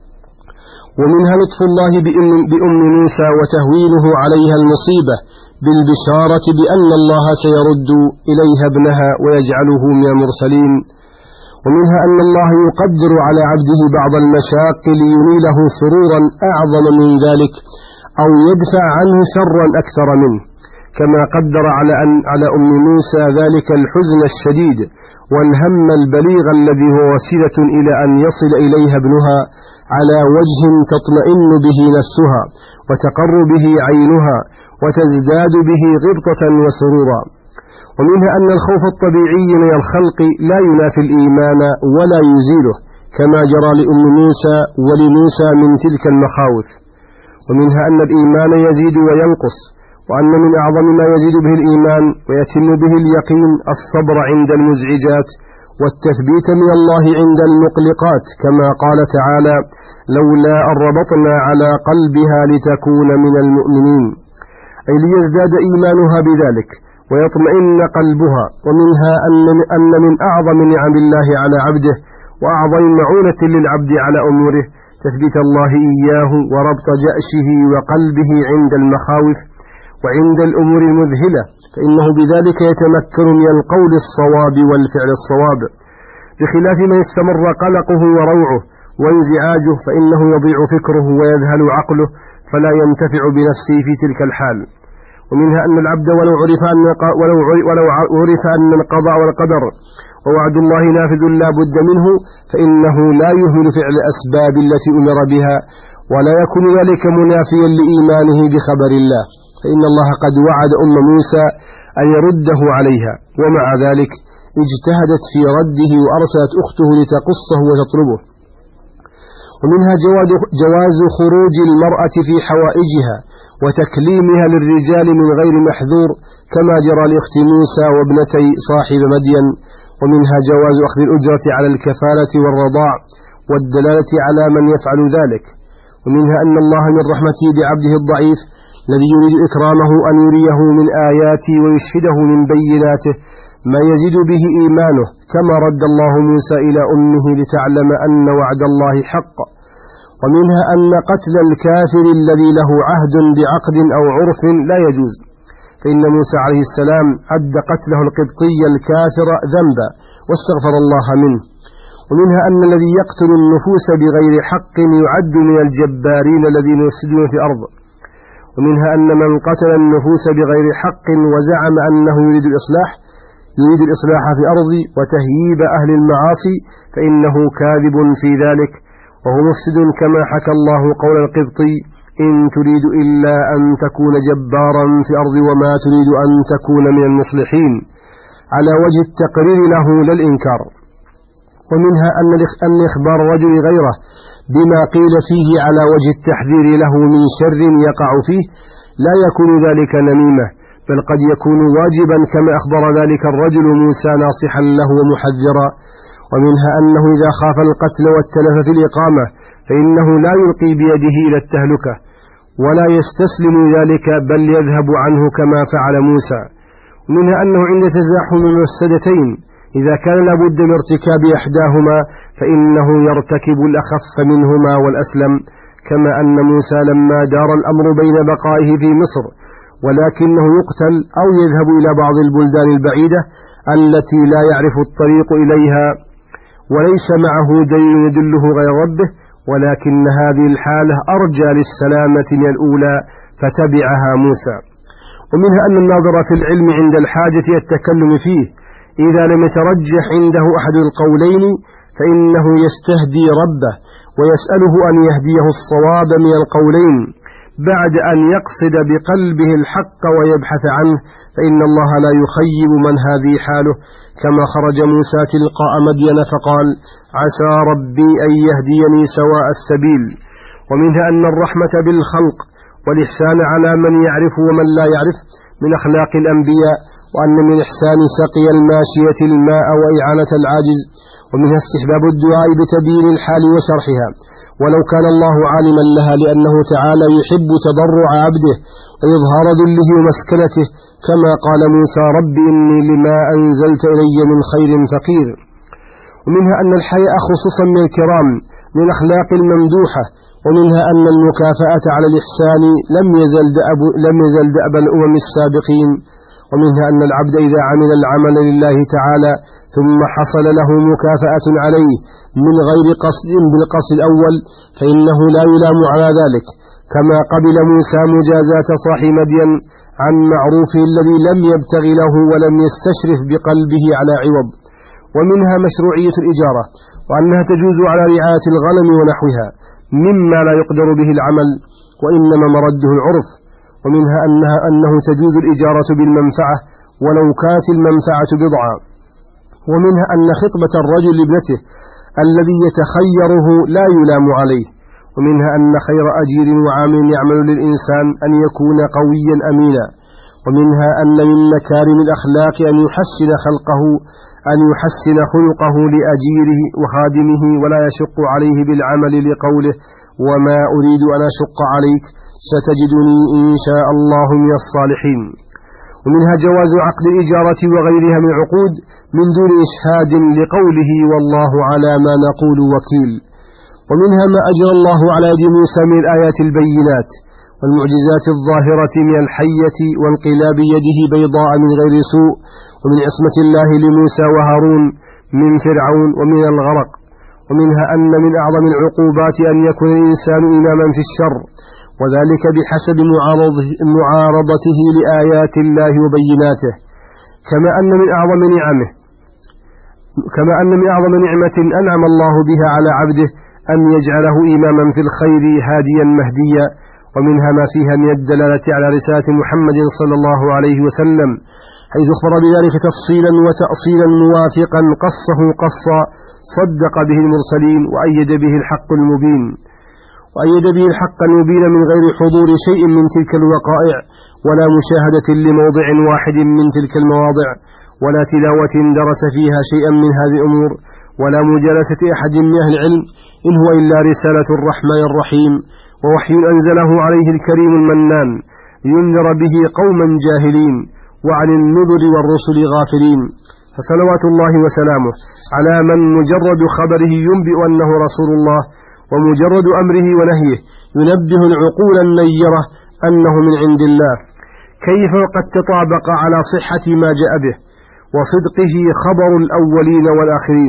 ومنها لطف الله بأم موسى وتهويله عليها المصيبة بالبشارة بأن الله سيرد إليها ابنها ويجعله من المرسلين. ومنها أن الله يقدر على عبده بعض المشاق لينيله سرورا أعظم من ذلك أو يدفع عنه شرا أكثر منه، كما قدر على أن على أم موسى ذلك الحزن الشديد والهم البليغ الذي هو وسيلة إلى أن يصل إليها ابنها على وجه تطمئن به نفسها وتقر به عينها وتزداد به غبطة وسرورا. ومنها أن الخوف الطبيعي من الخلق لا ينافي الإيمان ولا يزيله، كما جرى لأم موسى ولموسى من تلك المخاوف. ومنها أن الإيمان يزيد وينقص، وأن من أعظم ما يزيد به الإيمان ويتم به اليقين الصبر عند المزعجات والتثبيت من الله عند المقلقات، كما قال تعالى: لولا أن ربطنا على قلبها لتكون من المؤمنين، أي ليزداد إيمانها بذلك ويطمئن قلبها. ومنها أن من أعظم نعم الله على عبده وأعظم معونة للعبد على أموره تثبيت الله إياه وربط جأشه وقلبه عند المخاوف وعند الأمور المذهلة، فإنه بذلك يتمكن من القول الصواب والفعل الصواب، بخلاف من استمر قلقه وروعه وانزعاجه فإنه يضيع فكره ويذهل عقله فلا ينتفع بنفسه في تلك الحال. ومنها أن العبد ولو عرف أن ولو ولو عرف أن القضاء والقدر ووعد الله نافذ لا بد منه فإنه لا يهمل فعل الأسباب التي أمر بها، ولا يكون ذلك منافيا لإيمانه بخبر الله، فإن الله قد وعد أم موسى أن يرده عليها، ومع ذلك اجتهدت في رده وأرسلت أخته لتقصه وتطلبه. ومنها جواز خروج المرأة في حوائجها وتكليمها للرجال من غير محذور، كما جرى لأخت موسى وابنتي صاحب مدين. ومنها جواز أخذ الأجرة على الكفالة والرضاع والدلالة على من يفعل ذلك. ومنها أن الله من رحمته بعبده الضعيف الذي يريد إكرامه أن يريه من آياته ويشهده من بيناته ما يزيد به إيمانه، كما رد الله موسى إلى أمه لتعلم أن وعد الله حق. ومنها أن قتل الكافر الذي له عهد بعقد أو عرف لا يجوز، فإن موسى عليه السلام عد قتله القبطي الكافر ذنبا واستغفر الله منه. ومنها أن الذي يقتل النفوس بغير حق يعد من الجبارين الذين يفسدون في الأرض. ومنها أن من قتل النفوس بغير حق وزعم أنه يريد الإصلاح يريد الإصلاح في الأرض وتهييب أهل المعاصي فإنه كاذب في ذلك وهو مفسد، كما حكى الله قول القبطي: إن تريد إلا أن تكون جبارا في الأرض وما تريد أن تكون من المصلحين، على وجه التقرير له لا الإنكار. ومنها أن إخبار الرجل غيره بما قيل فيه على وجه التحذير له من شر يقع فيه لا يكون ذلك نميمة، بل قد يكون واجبا، كما أخبر ذلك الرجل موسى ناصحا له ومحذرا. ومنها أنه إذا خاف القتل والتلف في الإقامة فإنه لا يلقي بيده إلى التهلكة ولا يستسلم ذلك، بل يذهب عنه كما فعل موسى. ومنها أنه عند تزاحم المفسدتين إذا كان لابد من ارتكاب إحداهما فإنه يرتكب الأخف منهما والأسلم، كما أن موسى لما دار الأمر بين بقائه في مصر ولكنه يقتل أو يذهب إلى بعض البلدان البعيدة التي لا يعرف الطريق إليها وليس معه دين يدله غير ربه، ولكن هذه الحالة أرجى للسلامة من الأولى فتبعها موسى. ومنها أن الناظر في العلم عند الحاجة التكلم فيه إذا لم يترجح عنده أحد القولين فإنه يستهدي ربه ويسأله أن يهديه الصواب من القولين بعد أن يقصد بقلبه الحق ويبحث عنه، فإن الله لا يخيب من هذه حاله، كما خرج موسى تلقاء مدين فقال عسى ربي أن يهديني سواء السبيل. ومنها أن الرحمة بالخلق والإحسان على من يعرف ومن لا يعرف من أخلاق الأنبياء، وأن من إحسان سقي الماشية الماء وإعانة العاجز. ومنها استحباب الدعاء بتبيين الحال وشرحها ولو كان الله عالما لها، لأنه تعالى يحب تضرع عبده وإظهار ذله ومسكنته، كما قال موسى رب إني لما أنزلت إلي من خير فقير. ومنها أن الحياء خصوصا من الكرام من الأخلاق الممدوحة. ومنها أن المكافأة على الإحسان لم يزل دأب, لم يزل دأب الأمم السابقين. ومنها أن العبد إذا عمل العمل لله تعالى ثم حصل له مكافأة عليه من غير قصد بالقصد الأول فإنه لا يلام على ذلك، كما قبل موسى مجازاة صاحب مدين عن معروفه الذي لم يبتغ له ولم يستشرف بقلبه على عوض. ومنها مشروعية الإجارة، وأنها تجوز على رعاية الغنم ونحوها مما لا يقدر به العمل وإنما مرده العرف. ومنها أنها أنه تجوز الإجارة بالمنفعة ولو كانت المنفعة بضعا. ومنها أن خطبة الرجل لابنته الذي يتخيره لا يلام عليه. ومنها أن خير أجير وعامل يعمل للإنسان أن يكون قويا أمينا. ومنها أن من مكارم الأخلاق أن يحسن خلقه أن يحسن خلقه لأجيره وخادمه ولا يشق عليه بالعمل لقوله وما أريد أن أشق عليك ستجدني إن شاء الله من الصالحين. ومنها جواز عقد الإجارة وغيرها من عقود من دون إشهاد لقوله والله على ما نقول وكيل. ومنها ما أجرى الله على يد موسى من الآيات البينات والمعجزات الظاهرة من الحية وانقلاب يده بيضاء من غير سوء، ومن عصمة الله لموسى وهارون من فرعون ومن الغرق. ومنها أن من أعظم العقوبات أن يكون الإنسان إماما في الشر، وذلك بحسب معارضته لآيات الله وبيناته. كما أن من أعظم نعمه كما أن من أعظم نعمة أنعم الله بها على عبده أن يجعله إماما في الخير هاديا مهديا. ومنها ما فيها من الدلالة على رسالة محمد صلى الله عليه وسلم، حيث أخبر بذلك تفصيلا وتأصيلا موافقا قصه قصا صدق به المرسلين وأيد به الحق المبين وأيد به الحق المبين من غير حضور شيء من تلك الوقائع ولا مشاهدة لموضع واحد من تلك المواضع ولا تلاوة درس فيها شيئا من هذه الأمور ولا مجالسة أحد من أهل العلم، إن هو إلا رسالة الرحمن الرحيم ووحي أنزله عليه الكريم المنان لينذر به قوما جاهلين وعن النذر والرسل غافلين. فصلوات الله وسلامه على من مجرد خبره ينبئ أنه رسول الله ومجرد أمره ونهيه ينبه العقول النيرة أنه من عند الله، كيف وقد تطابق على صحة ما جاء به وصدقه خبر الأولين والآخرين.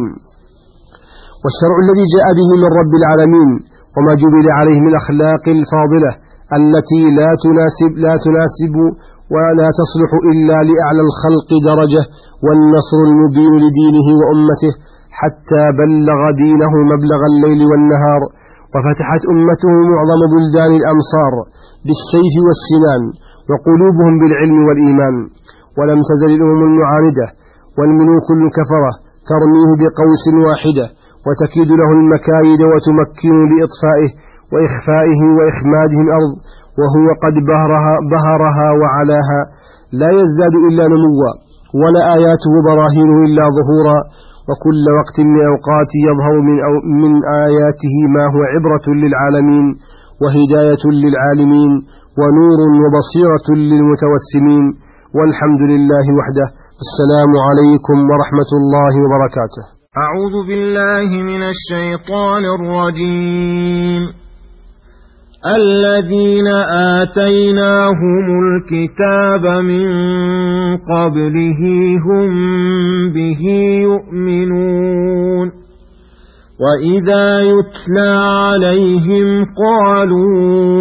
والشرع الذي جاء به من رب العالمين وما جبل عليه من الأخلاق الفاضلة التي لا تناسب, لا تناسب ولا تصلح إلا لأعلى الخلق درجة، والنصر المبين لدينه وأمته حتى بلغ دينه مبلغ الليل والنهار، وفتحت أمته معظم بلدان الأمصار بالسيف والسنان وقلوبهم بالعلم والإيمان. ولم تزل الأمم المعاندة والملوك الكفرة ترميه بقوس واحدة وتكيد له المكايد وتمكن لإطفائه وإخفائه وإخماده الأرض، وهو قد بهرها, بهرها وعلاها لا يزداد إلا نموا ولا آياته براهينه إلا ظهورا. وكل وقت من أوقات يظهر من, أو من آياته ما هو عبرة للعالمين وهداية للعالمين ونور وبصيرة للمتوسمين. والحمد لله وحده. السلام عليكم ورحمة الله وبركاته. أعوذ بالله من الشيطان الرجيم. الذين آتيناهم الكتاب من قبله هم به يؤمنون وإذا يتلى عليهم قالوا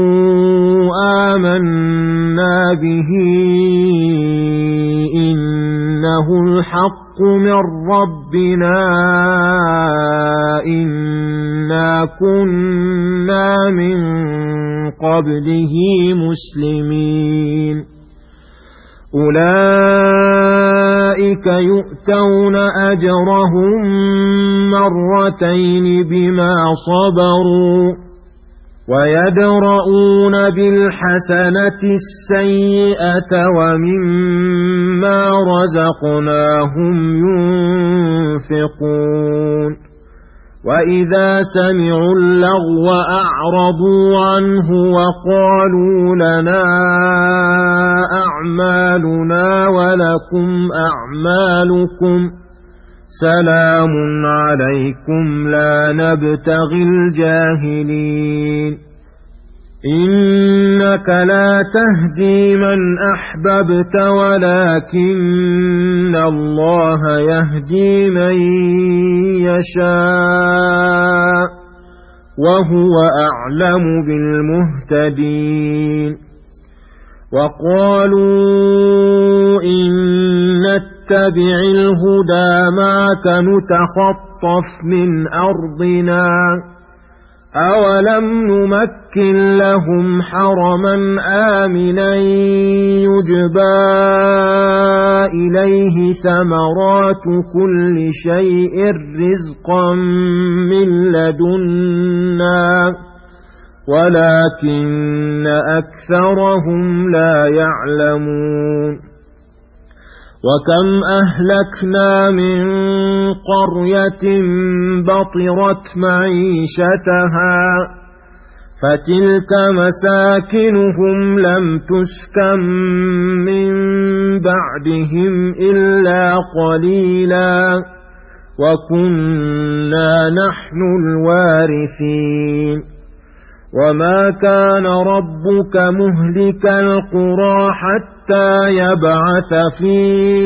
آمنا به إنه الحق من ربنا إنا كنا من قبله مسلمين أولئك يؤتون أجرهم مرتين بما صبروا ويدرؤون بالحسنة السيئة ومما رزقناهم ينفقون وإذا سمعوا اللغو أعرضوا عنه وقالوا لنا أعمالنا ولكم أعمالكم سلام عليكم لا نبتغي الجاهلين إنك لا تهدي من أحببت ولكن الله يهدي من يشاء وهو أعلم بالمهتدين وقالوا إن نتبع الهدى معك نتخطف من أرضنا أولم نمكن لهم حرما آمنا يجبى إليه ثمرات كل شيء رزقا من لدنا ولكن أكثرهم لا يعلمون وكم أهلكنا من قرية بطرت معيشتها فتلك مساكنهم لم تسكن من بعدهم إلا قليلا وكنا نحن الوارثين وما كان ربك مهلك القرى حتى يبعث في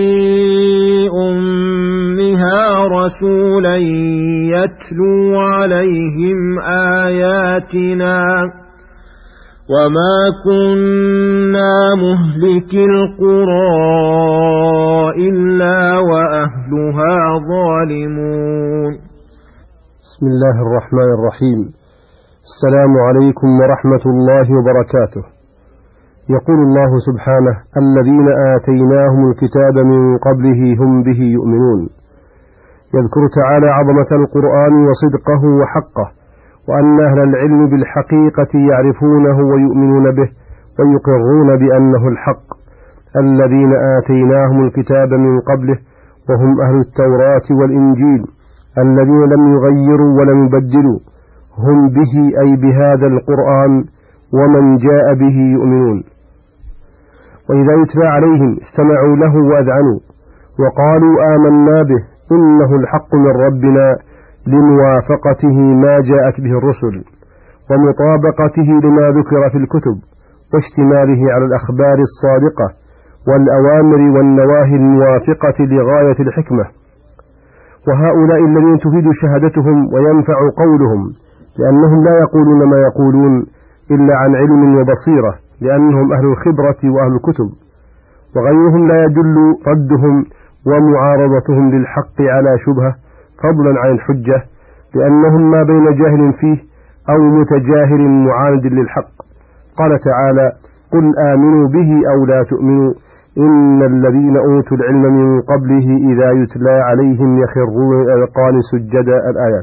أمها رسولا يتلو عليهم آياتنا وما كنا مهلك القرى إلا وأهلها ظالمون. بسم الله الرحمن الرحيم. السلام عليكم ورحمة الله وبركاته. يقول الله سبحانه: الذين آتيناهم الكتاب من قبله هم به يؤمنون. يذكر تعالى عظمة القرآن وصدقه وحقه، وأن أهل العلم بالحقيقة يعرفونه ويؤمنون به ويقرون بأنه الحق. الذين آتيناهم الكتاب من قبله وهم أهل التوراة والإنجيل الذين لم يغيروا ولم يبدلوا، هم به أي بهذا القرآن ومن جاء به يؤمنون. وإذا يتلى عليهم استمعوا له وأذعنوا وقالوا آمنا به إنه الحق من ربنا لموافقته ما جاءت به الرسل ومطابقته لما ذكر في الكتب واشتماله على الأخبار الصادقة والأوامر والنواهي الموافقة لغاية الحكمة. وهؤلاء الذين تفيد شهادتهم وينفع قولهم، لأنهم لا يقولون ما يقولون إلا عن علم وبصيرة، لأنهم أهل الخبرة وأهل الكتب، وغيرهم لا يدل ردهم ومعارضتهم للحق على شبهة فضلا عن الحجة، لأنهم ما بين جاهل فيه أو متجاهل معاند للحق. قال تعالى: قل آمنوا به أو لا تؤمنوا إن الذين أوتوا العلم من قبله إذا يتلى عليهم يخرون الأذقان سجدا. الآيات.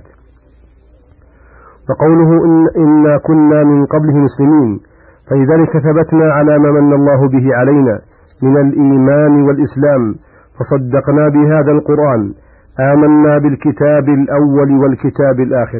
وقوله إن إنا كنا من قبله مسلمين، فلذلك ثبتنا على ما من الله به علينا من الإيمان والإسلام، فصدقنا بهذا القرآن، آمنا بالكتاب الأول والكتاب الآخر.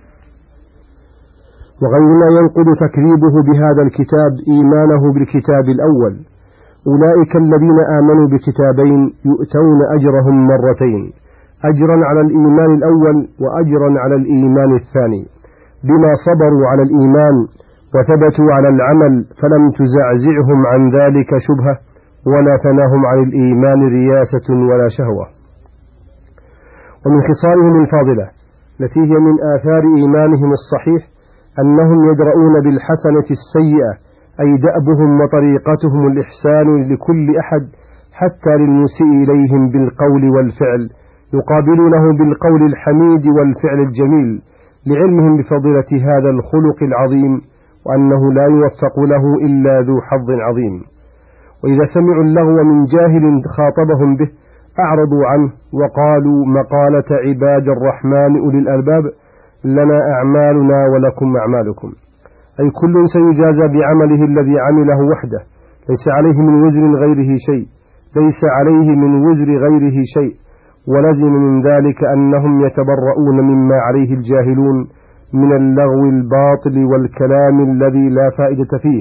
وغيرنا ينقض تكذيبه بهذا الكتاب إيمانه بالكتاب الأول. أولئك الذين آمنوا بكتابين يؤتون أجرهم مرتين، أجرا على الإيمان الأول وأجرا على الإيمان الثاني، بما صبروا على الإيمان وثبتوا على العمل فلم تزعزعهم عن ذلك شبهة ولا تناهم عن الإيمان رياسة ولا شهوة. ومن خصالهم الفاضلة التي هي من آثار إيمانهم الصحيح أنهم يدرؤون بالحسنة السيئة، أي دأبهم وطريقتهم الإحسان لكل أحد حتى للمسيء إليهم بالقول والفعل، يقابلونه بالقول الحميد والفعل الجميل، لعلمهم بفضيلة هذا الخلق العظيم وأنه لا يوفق له إلا ذو حظ عظيم. وإذا سمعوا اللغو من جاهل خاطبهم به أعرضوا عنه وقالوا مقالة عباد الرحمن أولي الألباب: لنا أعمالنا ولكم أعمالكم، أي كل سيجازى بعمله الذي عمله وحده، ليس عليه من وزر غيره شيء ليس عليه من وزر غيره شيء ولزم من ذلك أنهم يتبرؤون مما عليه الجاهلون من اللغو الباطل والكلام الذي لا فائدة فيه.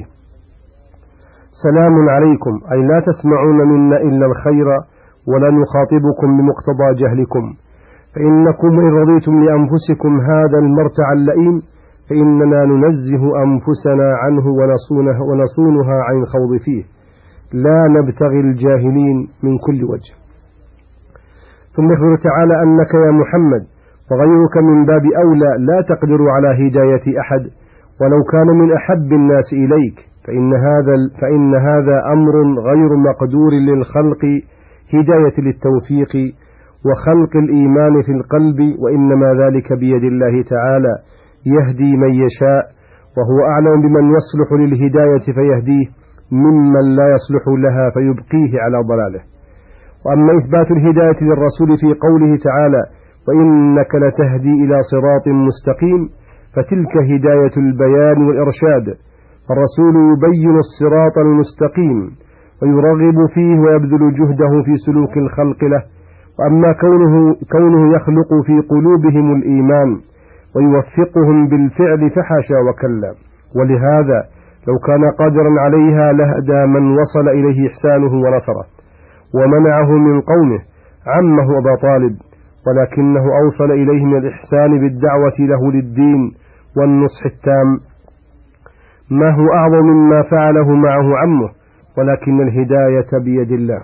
سلام عليكم، أي لا تسمعون منا إلا الخير ولا نخاطبكم بمقتضى جهلكم، فإنكم إن رضيتم لأنفسكم هذا المرتع اللئيم فإننا ننزه أنفسنا عنه ونصونه ونصونها عن الخوض فيه، لا نبتغي الجاهلين من كل وجه. ثم يخبر تعالى أنك يا محمد وغيرك من باب أولى لا تقدر على هداية أحد ولو كان من أحب الناس إليك، فإن هذا, فإن هذا أمر غير مقدور للخلق هداية للتوفيق وخلق الإيمان في القلب، وإنما ذلك بيد الله تعالى يهدي من يشاء، وهو أعلم بمن يصلح للهداية فيهديه ممن لا يصلح لها فيبقيه على ضلاله. وأما إثبات الهداية للرسول في قوله تعالى: وإنك لتهدي إلى صراط مستقيم، فتلك هداية البيان والإرشاد، فالرسول يبين الصراط المستقيم ويرغب فيه ويبذل جهده في سلوك الخلق له. وأما كونه, كونه يخلق في قلوبهم الإيمان ويوفقهم بالفعل فحاشا وكلا، ولهذا لو كان قادرا عليها لهدى من وصل إليه إحسانه ونصره ومنعه من قومه عمه أبا طالب، ولكنه أوصل إليه من الإحسان بالدعوة له للدين والنصح التام ما هو أعظم مما فعله معه عمه، ولكن الهداية بيد الله.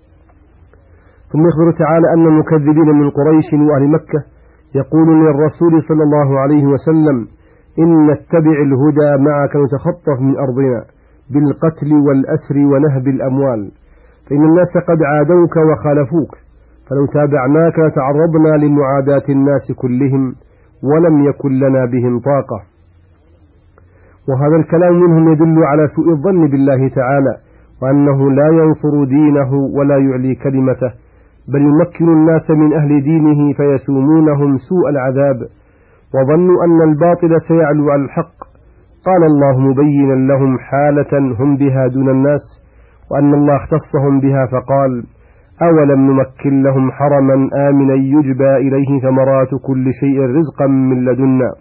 ثم يخبر تعالى أن المكذبين من قريش وأهل مكة يقولون للرسول صلى الله عليه وسلم: إن نتبع الهدى معك نتخطف من أرضنا بالقتل والأسر ونهب الأموال، فإن الناس قد عادوك وخالفوك، فلو تابعناك تعرضنا لمعاداة الناس كلهم ولم يكن لنا بهم طاقة. وهذا الكلام منهم يدل على سوء الظن بالله تعالى، وأنه لا ينصر دينه ولا يعلي كلمته، بل يمكن الناس من أهل دينه فيسومونهم سوء العذاب، وظنوا أن الباطل سيعلو على الحق. قال الله مبينا لهم حالة هم بها دون الناس، وأن الله اختصهم بها فقال: أولم نمكن لهم حرما آمنا يجبى إليه ثمرات كل شيء رزقا من لدنا،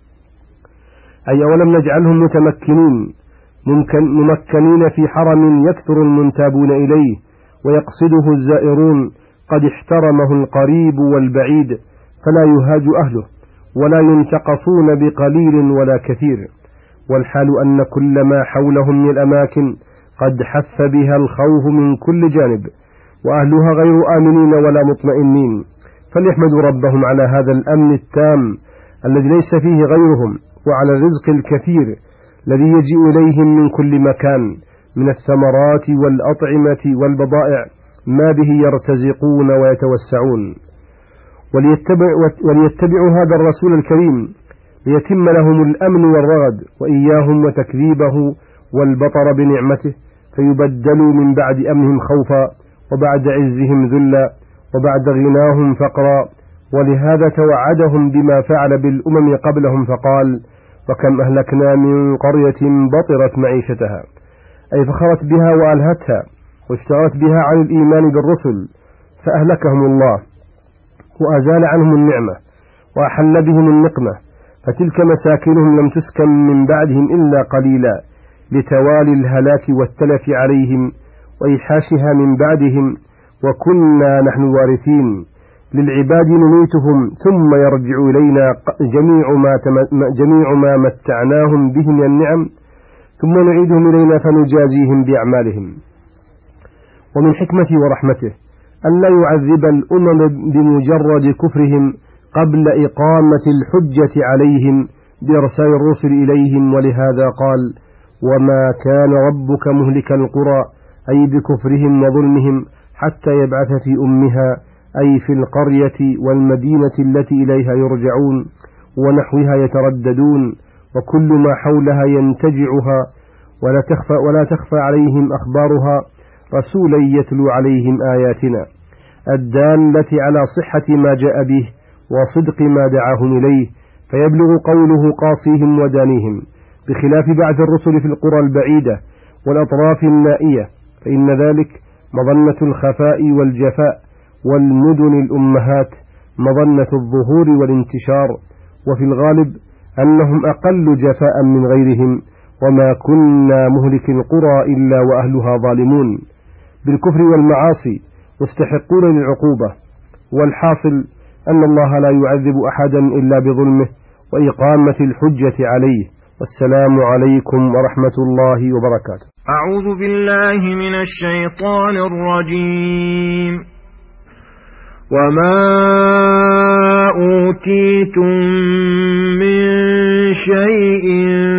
أي أولم نجعلهم متمكنين ممكن ممكنين في حرم يكثر المنتابون إليه ويقصده الزائرون، قد احترمه القريب والبعيد فلا يهاج أهله ولا ينتقصون بقليل ولا كثير، والحال أن كل ما حولهم من الأماكن قد حث بها الخوف من كل جانب، وأهلها غير آمنين ولا مطمئنين، فليحمدوا ربهم على هذا الأمن التام الذي ليس فيه غيرهم، وعلى الرزق الكثير الذي يجيء إليهم من كل مكان من الثمرات والأطعمة والبضائع ما به يرتزقون ويتوسعون. وليتبع وليتبعوا هذا الرسول الكريم ليتم لهم الأمن والرغد، وإياهم وتكذيبه والبطر بنعمته، فيبدلوا من بعد أمنهم خوفا وبعد عزهم ذلا وبعد غناهم فقرا. ولهذا توعدهم بما فعل بالأمم قبلهم فقال: وكم أهلكنا من قرية بطرت معيشتها، أي فخرت بها وألهتها واشتغلت بها عن الإيمان بالرسل، فأهلكهم الله وأزال عنهم النعمة وأحل بهم النقمة، فتلك مساكنهم لم تسكن من بعدهم إلا قليلا، لتوالي الهلاك والتلف عليهم وإيحاشها من بعدهم، وكنا نحن الوارثين، للعباد نميتهم ثم يرجع إلينا جميع ما, جميع ما متعناهم به من النعم ثم نعيدهم إلينا فنجازيهم بأعمالهم. ومن حكمته ورحمته أن لا يعذب الأمم بمجرد كفرهم قبل إقامة الحجة عليهم بإرسال الرسل إليهم، ولهذا قال: وما كان ربك مهلك القرى، أي بكفرهم وظلمهم، حتى يبعث في أمها، أي في القرية والمدينة التي إليها يرجعون ونحوها يترددون، وكل ما حولها ينتجعها، ولا تخفى, ولا تخفى عليهم أخبارها، رسولا يتلو عليهم آياتنا الدالة على صحة ما جاء به وصدق ما دعاهم إليه، فيبلغ قوله قاصيهم ودانيهم، بخلاف بعث الرسل في القرى البعيدة والأطراف النائية، فإن ذلك مظنة الخفاء والجفاء، والمدن الأمهات مظنة الظهور والانتشار، وفي الغالب أنهم أقل جفاء من غيرهم، وما كنا مهلك القرى إلا وأهلها ظالمون بالكفر والمعاصي مستحقون للعقوبة. والحاصل أن الله لا يعذب أحدا إلا بظلمه وإقامة الحجة عليه. والسلام عليكم ورحمة الله وبركاته. أعوذ بالله من الشيطان الرجيم. وما أوتيتم من شيء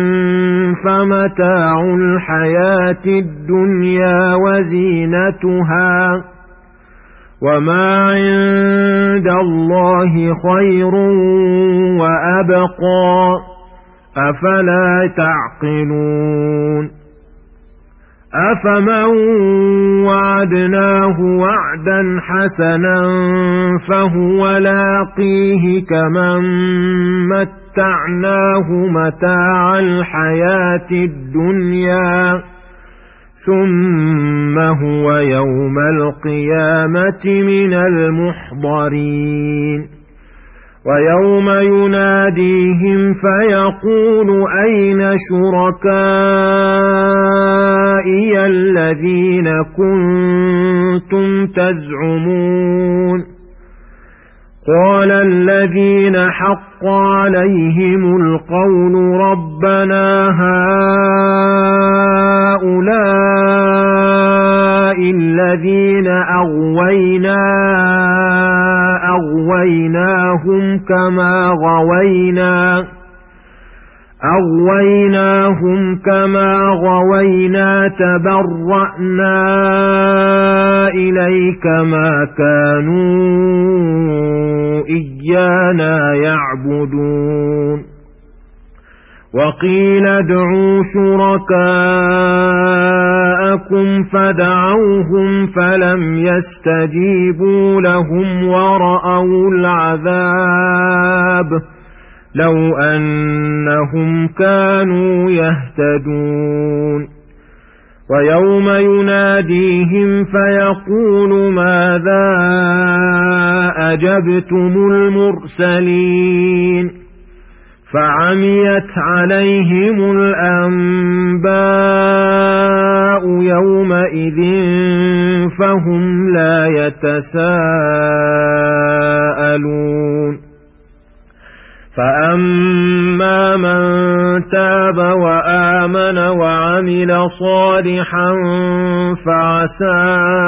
فمتاع الحياة الدنيا وزينتها، وما عند الله خير وأبقى، أفلا تعقلون. أفمن وعدناه وعدا حسنا فهو لاقيه كمن متعناه متاع الحياة الدنيا ثم هو يوم القيامة من المحضرين. ويوم يناديهم فيقول أين شركائي الذين كنتم تزعمون؟ قال الذين حق عليهم القول ربنا هؤلاء الذين أغوينا أغويناهم كما غوينا أغويناهم كما غوينا تبرأنا إليك ما كانوا إيانا يعبدون. وقيل ادعوا شركاءكم فدعوهم فلم يستجيبوا لهم ورأوا العذاب لو أنهم كانوا يهتدون. ويوم يناديهم فيقول ماذا أجبتم المرسلين؟ فعميت عليهم الأنباء يومئذ فهم لا يتساءلون. فأما من تاب وآمن وعمل صالحا فعسى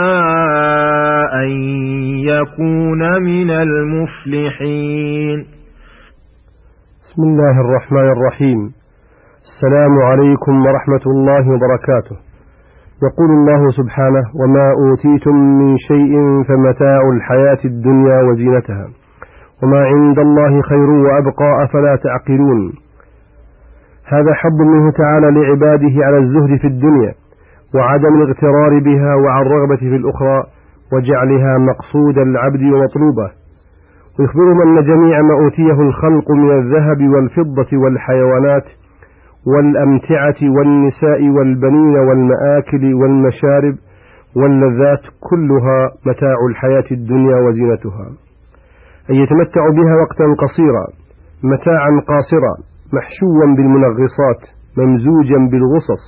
أن يكون من المفلحين. بسم الله الرحمن الرحيم. السلام عليكم ورحمة الله وبركاته. يقول الله سبحانه: وما أوتيتم من شيء فمتاع الحياة الدنيا وزينتها، وما عند الله خير وأبقى، أفلا تعقلون. هذا حظ منه تعالى لعباده على الزهد في الدنيا وعدم الاغترار بها وعن الرغبة في الأخرى وجعلها مقصود العبد ومطلوبه، ويخبرهم أن جميع ما أوتيه الخلق من الذهب والفضة والحيوانات والأمتعة والنساء والبنين والمآكل والمشارب واللذات كلها متاع الحياة الدنيا وزينتها، أن يتمتع بها وقتا قصيرا، متاعا قاصرا محشوا بالمنغصات ممزوجا بالغصص،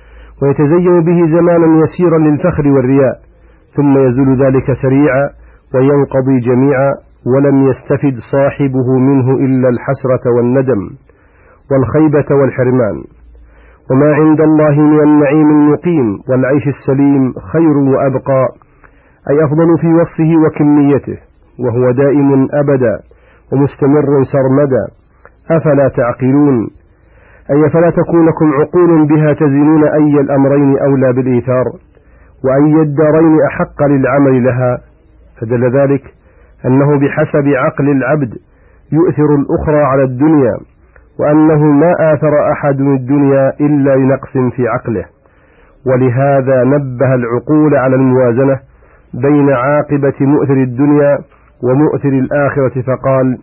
ويتزين به زمانا يسيرا للفخر والرياء، ثم يزول ذلك سريعا وينقضي جميعا، ولم يستفد صاحبه منه إلا الحسرة والندم والخيبة والحرمان. وما عند الله من النعيم المقيم والعيش السليم خير وأبقى، أي أفضل في وصفه وكميته، وهو دائم أبدا ومستمر سرمدا. أفلا تعقلون؟ أي فلا تكون لكم عقول بها تزنون أي الأمرين أولى بالإيثار، وأي الدارين أحق للعمل لها. فدل ذلك أنه بحسب عقل العبد يؤثر الأخرى على الدنيا، وأنه ما آثر أحد الدنيا إلا لنقص في عقله. ولهذا نبه العقول على الموازنة بين عاقبة مؤثر الدنيا ومؤثر الآخرة، فقال: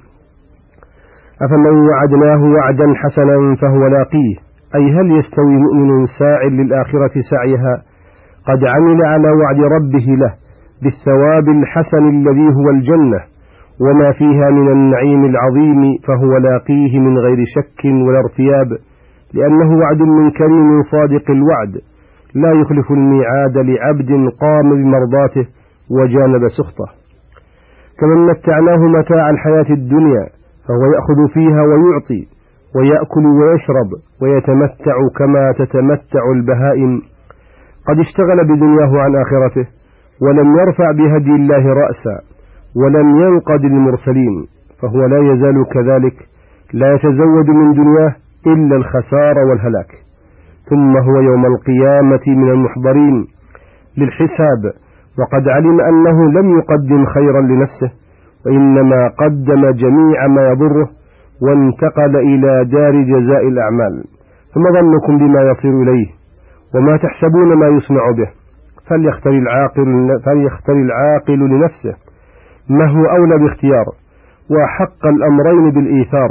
أفمن وعدناه وعدا حسنا فهو لاقيه، أي هل يستوي مؤمن ساع للآخرة سعيها قد عمل على وعد ربه له بالثواب الحسن الذي هو الجنة وما فيها من النعيم العظيم، فهو لاقيه من غير شك ولا ارتياب، لأنه وعد من كريم صادق الوعد لا يخلف الميعاد لعبد قام بمرضاته وجانب سخطه. كمن متعناه متاع الحياة الدنيا فهو يأخذ فيها ويعطي ويأكل ويشرب ويتمتع كما تتمتع البهائم، قد اشتغل بدنياه عن آخرته ولم يرفع بهدي الله رأسا ولم ينقد المرسلين، فهو لا يزال كذلك لا يتزود من دنياه إلا الخسار والهلاك. ثم هو يوم القيامة من المحضرين للحساب، وقد علم أنه لم يقدم خيرا لنفسه، وإنما قدم جميع ما يضره وانتقل إلى دار جزاء الأعمال. ثم ظنكم بما يصير إليه وما تحسبون ما يصنع به، فليختر العاقل, فليختر العاقل لنفسه ما هو أولى باختيار، وحق الأمرين بالإيثار.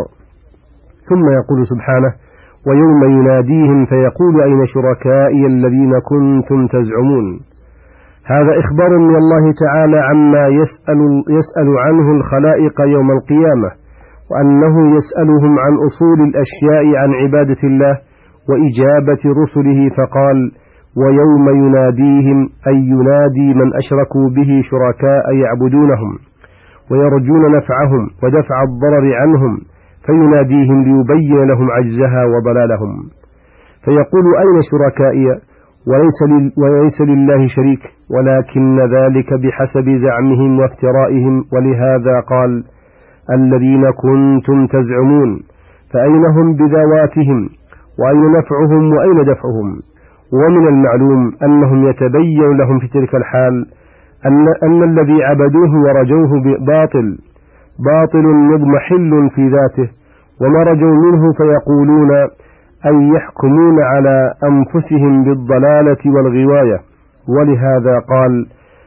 ثم يقول سبحانه: ويوم يناديهم فيقول أين شركائي الذين كنتم تزعمون. هذا إخبار من الله تعالى عما يسأل, يسأل عنه الخلائق يوم القيامة، وأنه يسألهم عن أصول الأشياء عن عبادة الله وإجابة رسله، فقال: ويوم يناديهم، أي ينادي من أشركوا به شركاء يعبدونهم ويرجون نفعهم ودفع الضرر عنهم، فيناديهم ليبين لهم عجزها وضلالهم، فيقول: أين شركائي؟ وليس, وليس لله شريك، ولكن ذلك بحسب زعمهم وافترائهم. ولهذا قال: الذين كنتم تزعمون، فأين هم بذواتهم، وأين نفعهم وأين دفعهم؟ ومن المعلوم أنهم يتبين لهم في تلك الحال أن, أن الذي عبدوه ورجوه باطل باطل مضمحل في ذاته، وما رجوا منه فيقولون أي يحكمون على أنفسهم بالضلالة والغواية. ولهذا قال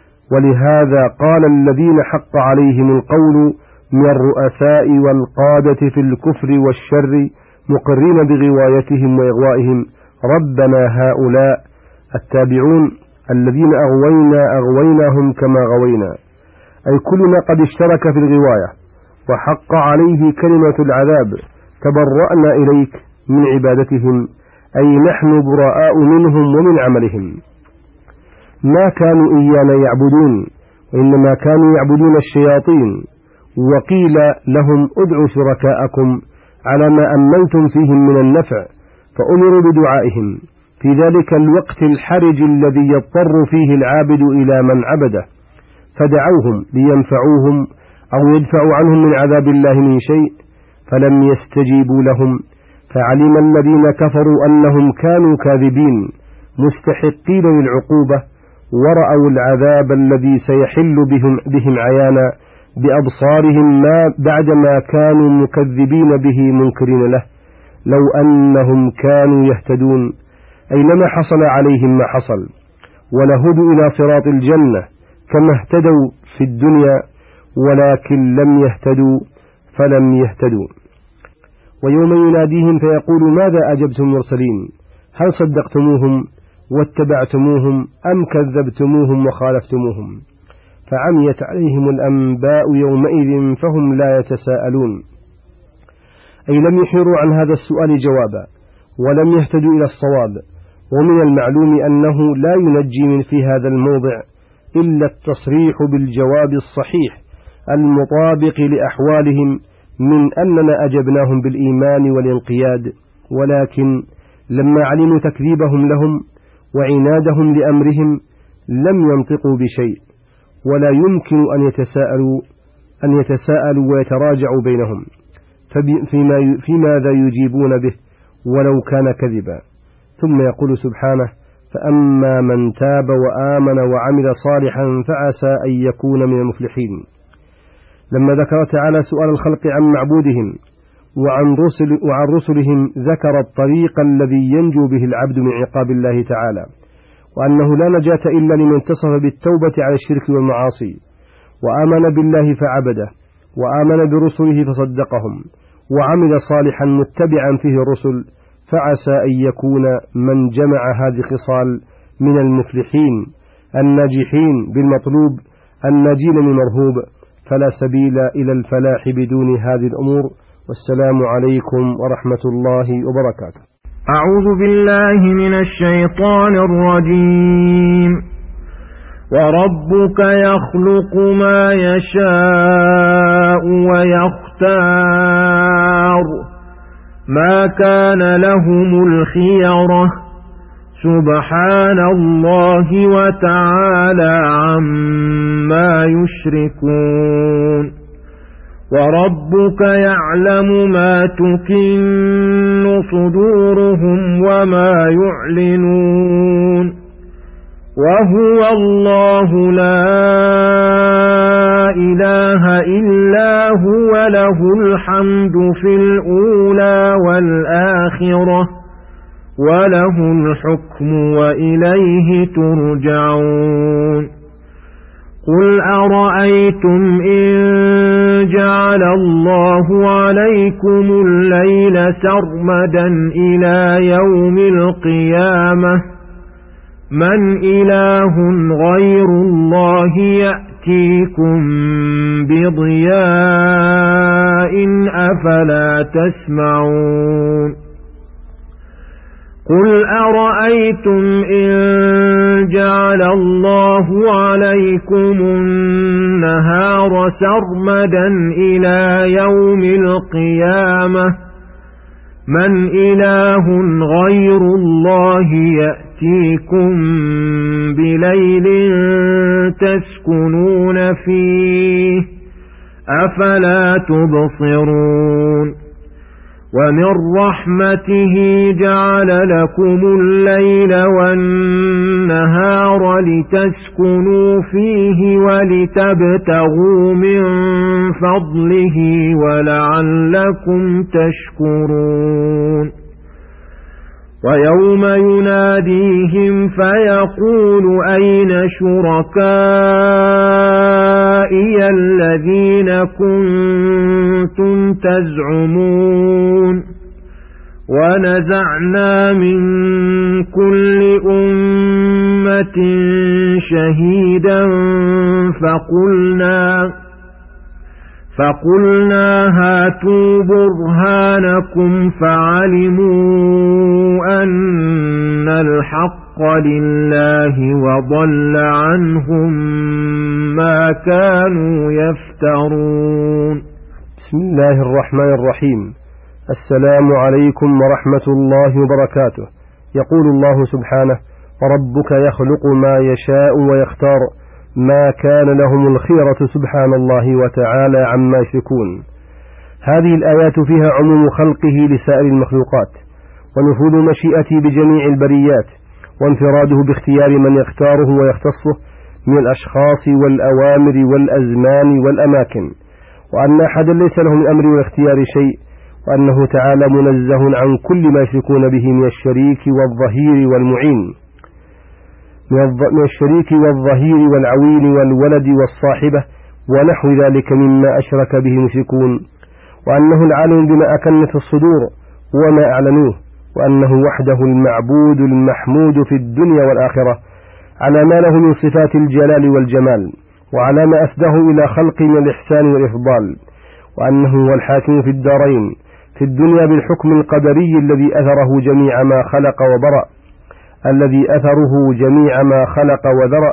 ولهذا قال الذين حق عليهم القول من الرؤساء والقادة في الكفر والشر مقرين بغوايتهم وإغوائهم: ربنا هؤلاء التابعون الذين أغوينا أغويناهم كما غوينا. أي كلنا قد اشترك في الغواية وحق عليه كلمة العذاب، تبرأنا إليك من عبادتهم، أي نحن براء منهم ومن عملهم. ما كانوا إيانا يعبدون، وإنما كانوا يعبدون الشياطين. وقيل لهم: ادعوا شركاءكم على ما أمنتم فيهم من النفع، فأمروا بدعائهم في ذلك الوقت الحرج الذي يضطر فيه العابد إلى من عبده، فدعوهم لينفعوهم أو يدفعوا عنهم من عذاب الله من شيء، فلم يستجيبوا لهم، فعلم الذين كفروا أنهم كانوا كاذبين مستحقين للعقوبة، ورأوا العذاب الذي سيحل بهم, بهم عيانا بأبصارهم ما بعدما كانوا مكذبين به منكرين له. لو أنهم كانوا يهتدون، أي لما حصل عليهم ما حصل، ولهدوا إلى صراط الجنة كما اهتدوا في الدنيا، ولكن لم يهتدوا فلم يهتدوا. ويوم يناديهم فيقول: ماذا أجبتم المرسلين؟ هل صدقتموهم واتبعتموهم أم كذبتموهم وخالفتموهم؟ فعميت عليهم الأنباء يومئذ فهم لا يتساءلون، أي لم يحيروا عن هذا السؤال جوابا ولم يهتدوا إلى الصواب. ومن المعلوم أنه لا ينجي من في هذا الموضع إلا التصريح بالجواب الصحيح المطابق لأحوالهم من أننا أجبناهم بالإيمان والانقياد، ولكن لما علموا تكذيبهم لهم وعنادهم لأمرهم لم ينطقوا بشيء، ولا يمكن أن يتساءلوا أن يتساءلوا ويتراجعوا بينهم فيما في ماذا يجيبون به ولو كان كذبا. ثم يقول سبحانه: فأما من تاب وآمن وعمل صالحا فعسى أن يكون من المفلحين. لما ذكر تعالى سؤال الخلق عن معبودهم وعن, رسل وعن رسلهم ذكر الطريق الذي ينجو به العبد من عقاب الله تعالى، وأنه لا نجاة إلا لمن اتصف بالتوبة على الشرك والمعاصي وآمن بالله فعبده وآمن برسله فصدقهم وعمل صالحا متبعا فيه الرسل، فعسى أن يكون من جمع هذه الخصال من المفلحين الناجحين بالمطلوب الناجين من المرهوب، فلا سبيل إلى الفلاح بدون هذه الأمور. والسلام عليكم ورحمة الله وبركاته. أعوذ بالله من الشيطان الرجيم. وربك يخلق ما يشاء ويختار ما كان لهم الخيرة سبحان الله وتعالى عما يشركون. وربك يعلم ما تكن صدورهم وما يعلنون وهو الله لا إله إلا هو له الحمد في الأولى والآخرة وله الحكم وإليه ترجعون. قل أرأيتم إن جعل الله عليكم الليل سرمدا إلى يوم القيامة من إله غير الله يأتيكم بضياء أفلا تسمعون. قل أرأيتم إن جعل الله عليكم النهار سرمدا إلى يوم القيامة من إله غير الله يأتيكم بليل تسكنون فيه أفلا تبصرون. ومن رحمته جعل لكم الليل والنهار لتسكنوا فيه ولتبتغوا من فضله ولعلكم تشكرون. ويوم يناديهم فيقول أين شركائي الذين كنتم تزعمون ونزعنا من كل أمة شهيدا فقلنا فقلنا هاتوا برهانكم فعلموا أن الحق لله وضل عنهم ما كانوا يفترون. بسم الله الرحمن الرحيم. السلام عليكم ورحمة الله وبركاته. يقول الله سبحانه: وربك يخلق ما يشاء ويختار ما كان لهم الخيرة سبحان الله وتعالى عما يشركون. هذه الآيات فيها عموم خلقه لسائر المخلوقات ونفوذ مشيئته بجميع البريات وانفراده باختيار من يختاره ويختصه من الأشخاص والأوامر والأزمان والأماكن، وأن أحدا ليس له من أمر والاختيار شيء، وأنه تعالى منزه عن كل ما يشركون به من الشريك والظهير والمعين من الشريك والظهير والعوين والولد والصاحبة ونحو ذلك مما أشرك به المشركون، وأنه العالم بما أكنت الصدور وما أعلنوه، وأنه وحده المعبود المحمود في الدنيا والآخرة على ما له من صفات الجلال والجمال وعلى ما أسده إلى خلق من الإحسان والإفضال، وأنه هو الحاكم في الدارين في الدنيا بالحكم القدري الذي أثره جميع ما خلق وبرأ الذي أثره جميع ما خلق وذرأ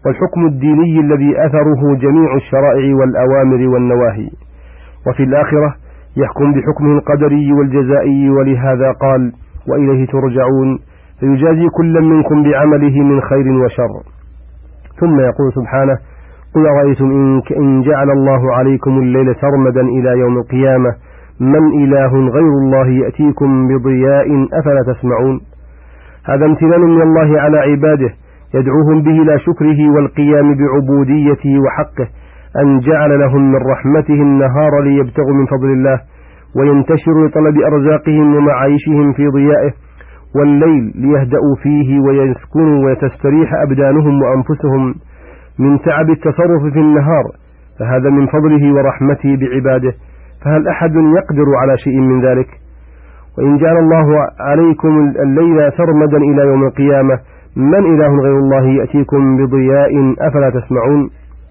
والحكم الديني الذي أثره جميع الشرائع والأوامر والنواهي. وفي الآخرة يحكم بحكمه القدري والجزائي، ولهذا قال: وإليه ترجعون، فيجازي كل منكم بعمله من خير وشر. ثم يقول سبحانه: قل أرأيتم إن جعل الله عليكم الليل سرمدا إلى يوم القيامة من إله غير الله يأتيكم بضياء أفلا تسمعون. هذا امتنان من الله على عباده يدعوهم به إلى شكره والقيام بعبوديته وحقه، أن جعل لهم من رحمته النهار ليبتغوا من فضل الله وينتشروا لطلب أرزاقهم ومعايشهم في ضيائه، والليل ليهدأوا فيه ويسكنوا وتستريح أبدانهم وأنفسهم من تعب التصرف في النهار، فهذا من فضله ورحمته بعباده، فهل أحد يقدر على شيء من ذلك؟ وإن جعل الله عليكم الليل سرمدا إلى يوم القيامة من إله غير الله يأتيكم بضياء أفلا تسمعون.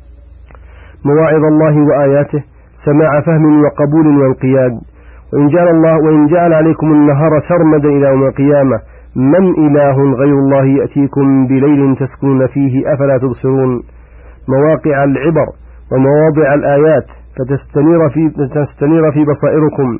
مواعظ الله وآياته سماع فهم وقبول وانقياد. وإن جعل الله وإن جعل عليكم النهار سرمدا إلى يوم القيامة من إله غير الله يأتيكم بليل تسكنون فيه أفلا تبصرون. مواقع العبر ومواضع الآيات فتستنير في, تستنير في بصائركم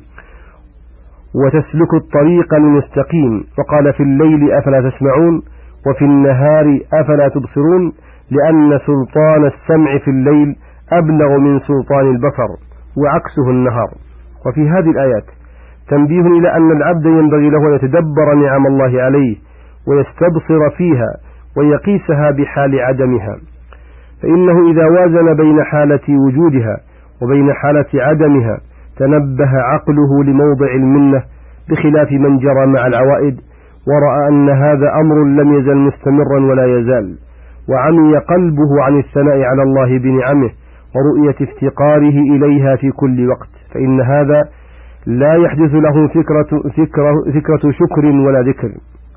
وتسلك الطريق المستقيم. وقال: في الليل أفلا تسمعون، وفي النهار أفلا تبصرون، لأن سلطان السمع في الليل أبلغ من سلطان البصر وعكسه النهار. وفي هذه الآيات تنبيه إلى أن العبد ينبغي له أن يتدبر نعم الله عليه ويستبصر فيها ويقيسها بحال عدمها، فإنه إذا وازن بين حالة وجودها وبين حالة عدمها تنبه عقله لموضع المنة، بخلاف من جرى مع العوائد ورأى أن هذا أمر لم يزل مستمرا ولا يزال، وعمي قلبه عن الثناء على الله بنعمه ورؤية افتقاره إليها في كل وقت، فإن هذا لا يحدث له فكرة, فكرة, فكرة شكر ولا ذكر.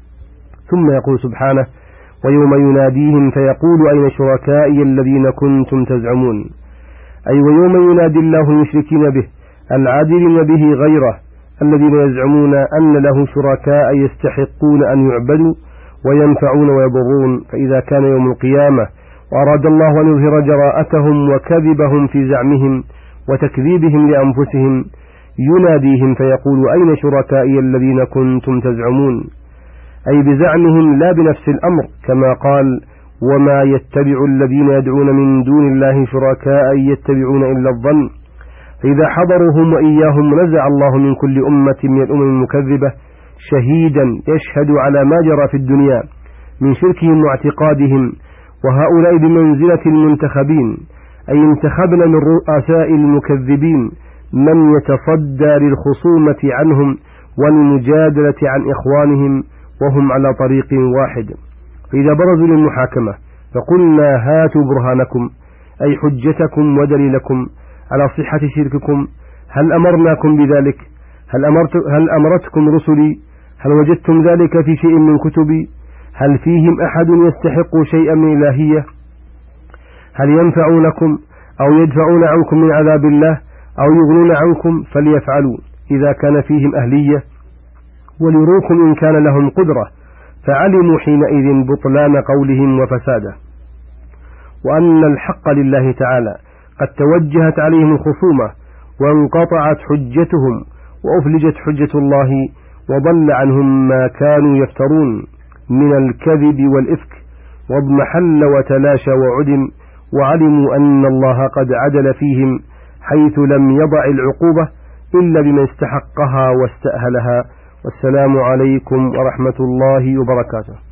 ثم يقول سبحانه: ويوم يناديهم فيقول أين شركائي الذين كنتم تزعمون. أي ويوم ينادي الله المشركين به العادلين به غيره الذين يزعمون أن له شركاء يستحقون أن يعبدوا وينفعون ويضرون. فإذا كان يوم القيامة وأراد الله أن يظهر جراءتهم وكذبهم في زعمهم وتكذيبهم لأنفسهم يناديهم فيقول أين شركائي الذين كنتم تزعمون، أي بزعمهم لا بنفس الأمر، كما قال: وما يتبع الذين يدعون من دون الله شركاء يتبعون إلا الظن. فإذا حضرهم وإياهم نزع الله من كل أمة من الأمم المكذبة شهيدا يشهد على ما جرى في الدنيا من شركهم واعتقادهم، وهؤلاء بمنزلة المنتخبين، أي انتخبنا من رؤساء المكذبين من يتصدى للخصومة عنهم والمجادلة عن إخوانهم وهم على طريق واحد. فإذا برزوا للمحاكمة فقلنا هاتوا برهانكم، أي حجتكم ودليلكم على صحة شرككم، هل أمرناكم بذلك؟ هل, أمرت هل أمرتكم رسلي؟ هل وجدتم ذلك في شيء من كتبي؟ هل فيهم أحد يستحق شيئا من إلهية؟ هل ينفعونكم أو يدفعون عنكم من عذاب الله أو يغنون عنكم؟ فليفعلوا إذا كان فيهم أهلية، وليروكم إن كان لهم قدرة، فعلموا حينئذ بطلان قولهم وفساده، وأن الحق لله تعالى قد توجهت عليهم الخصومة وانقطعت حجتهم وأفلجت حجة الله، وضل عنهم ما كانوا يفترون من الكذب والإفك، واضمحل وتلاشى وعدم، وعلموا أن الله قد عدل فيهم حيث لم يضع العقوبة إلا بما استحقها واستأهلها. والسلام عليكم ورحمة الله وبركاته.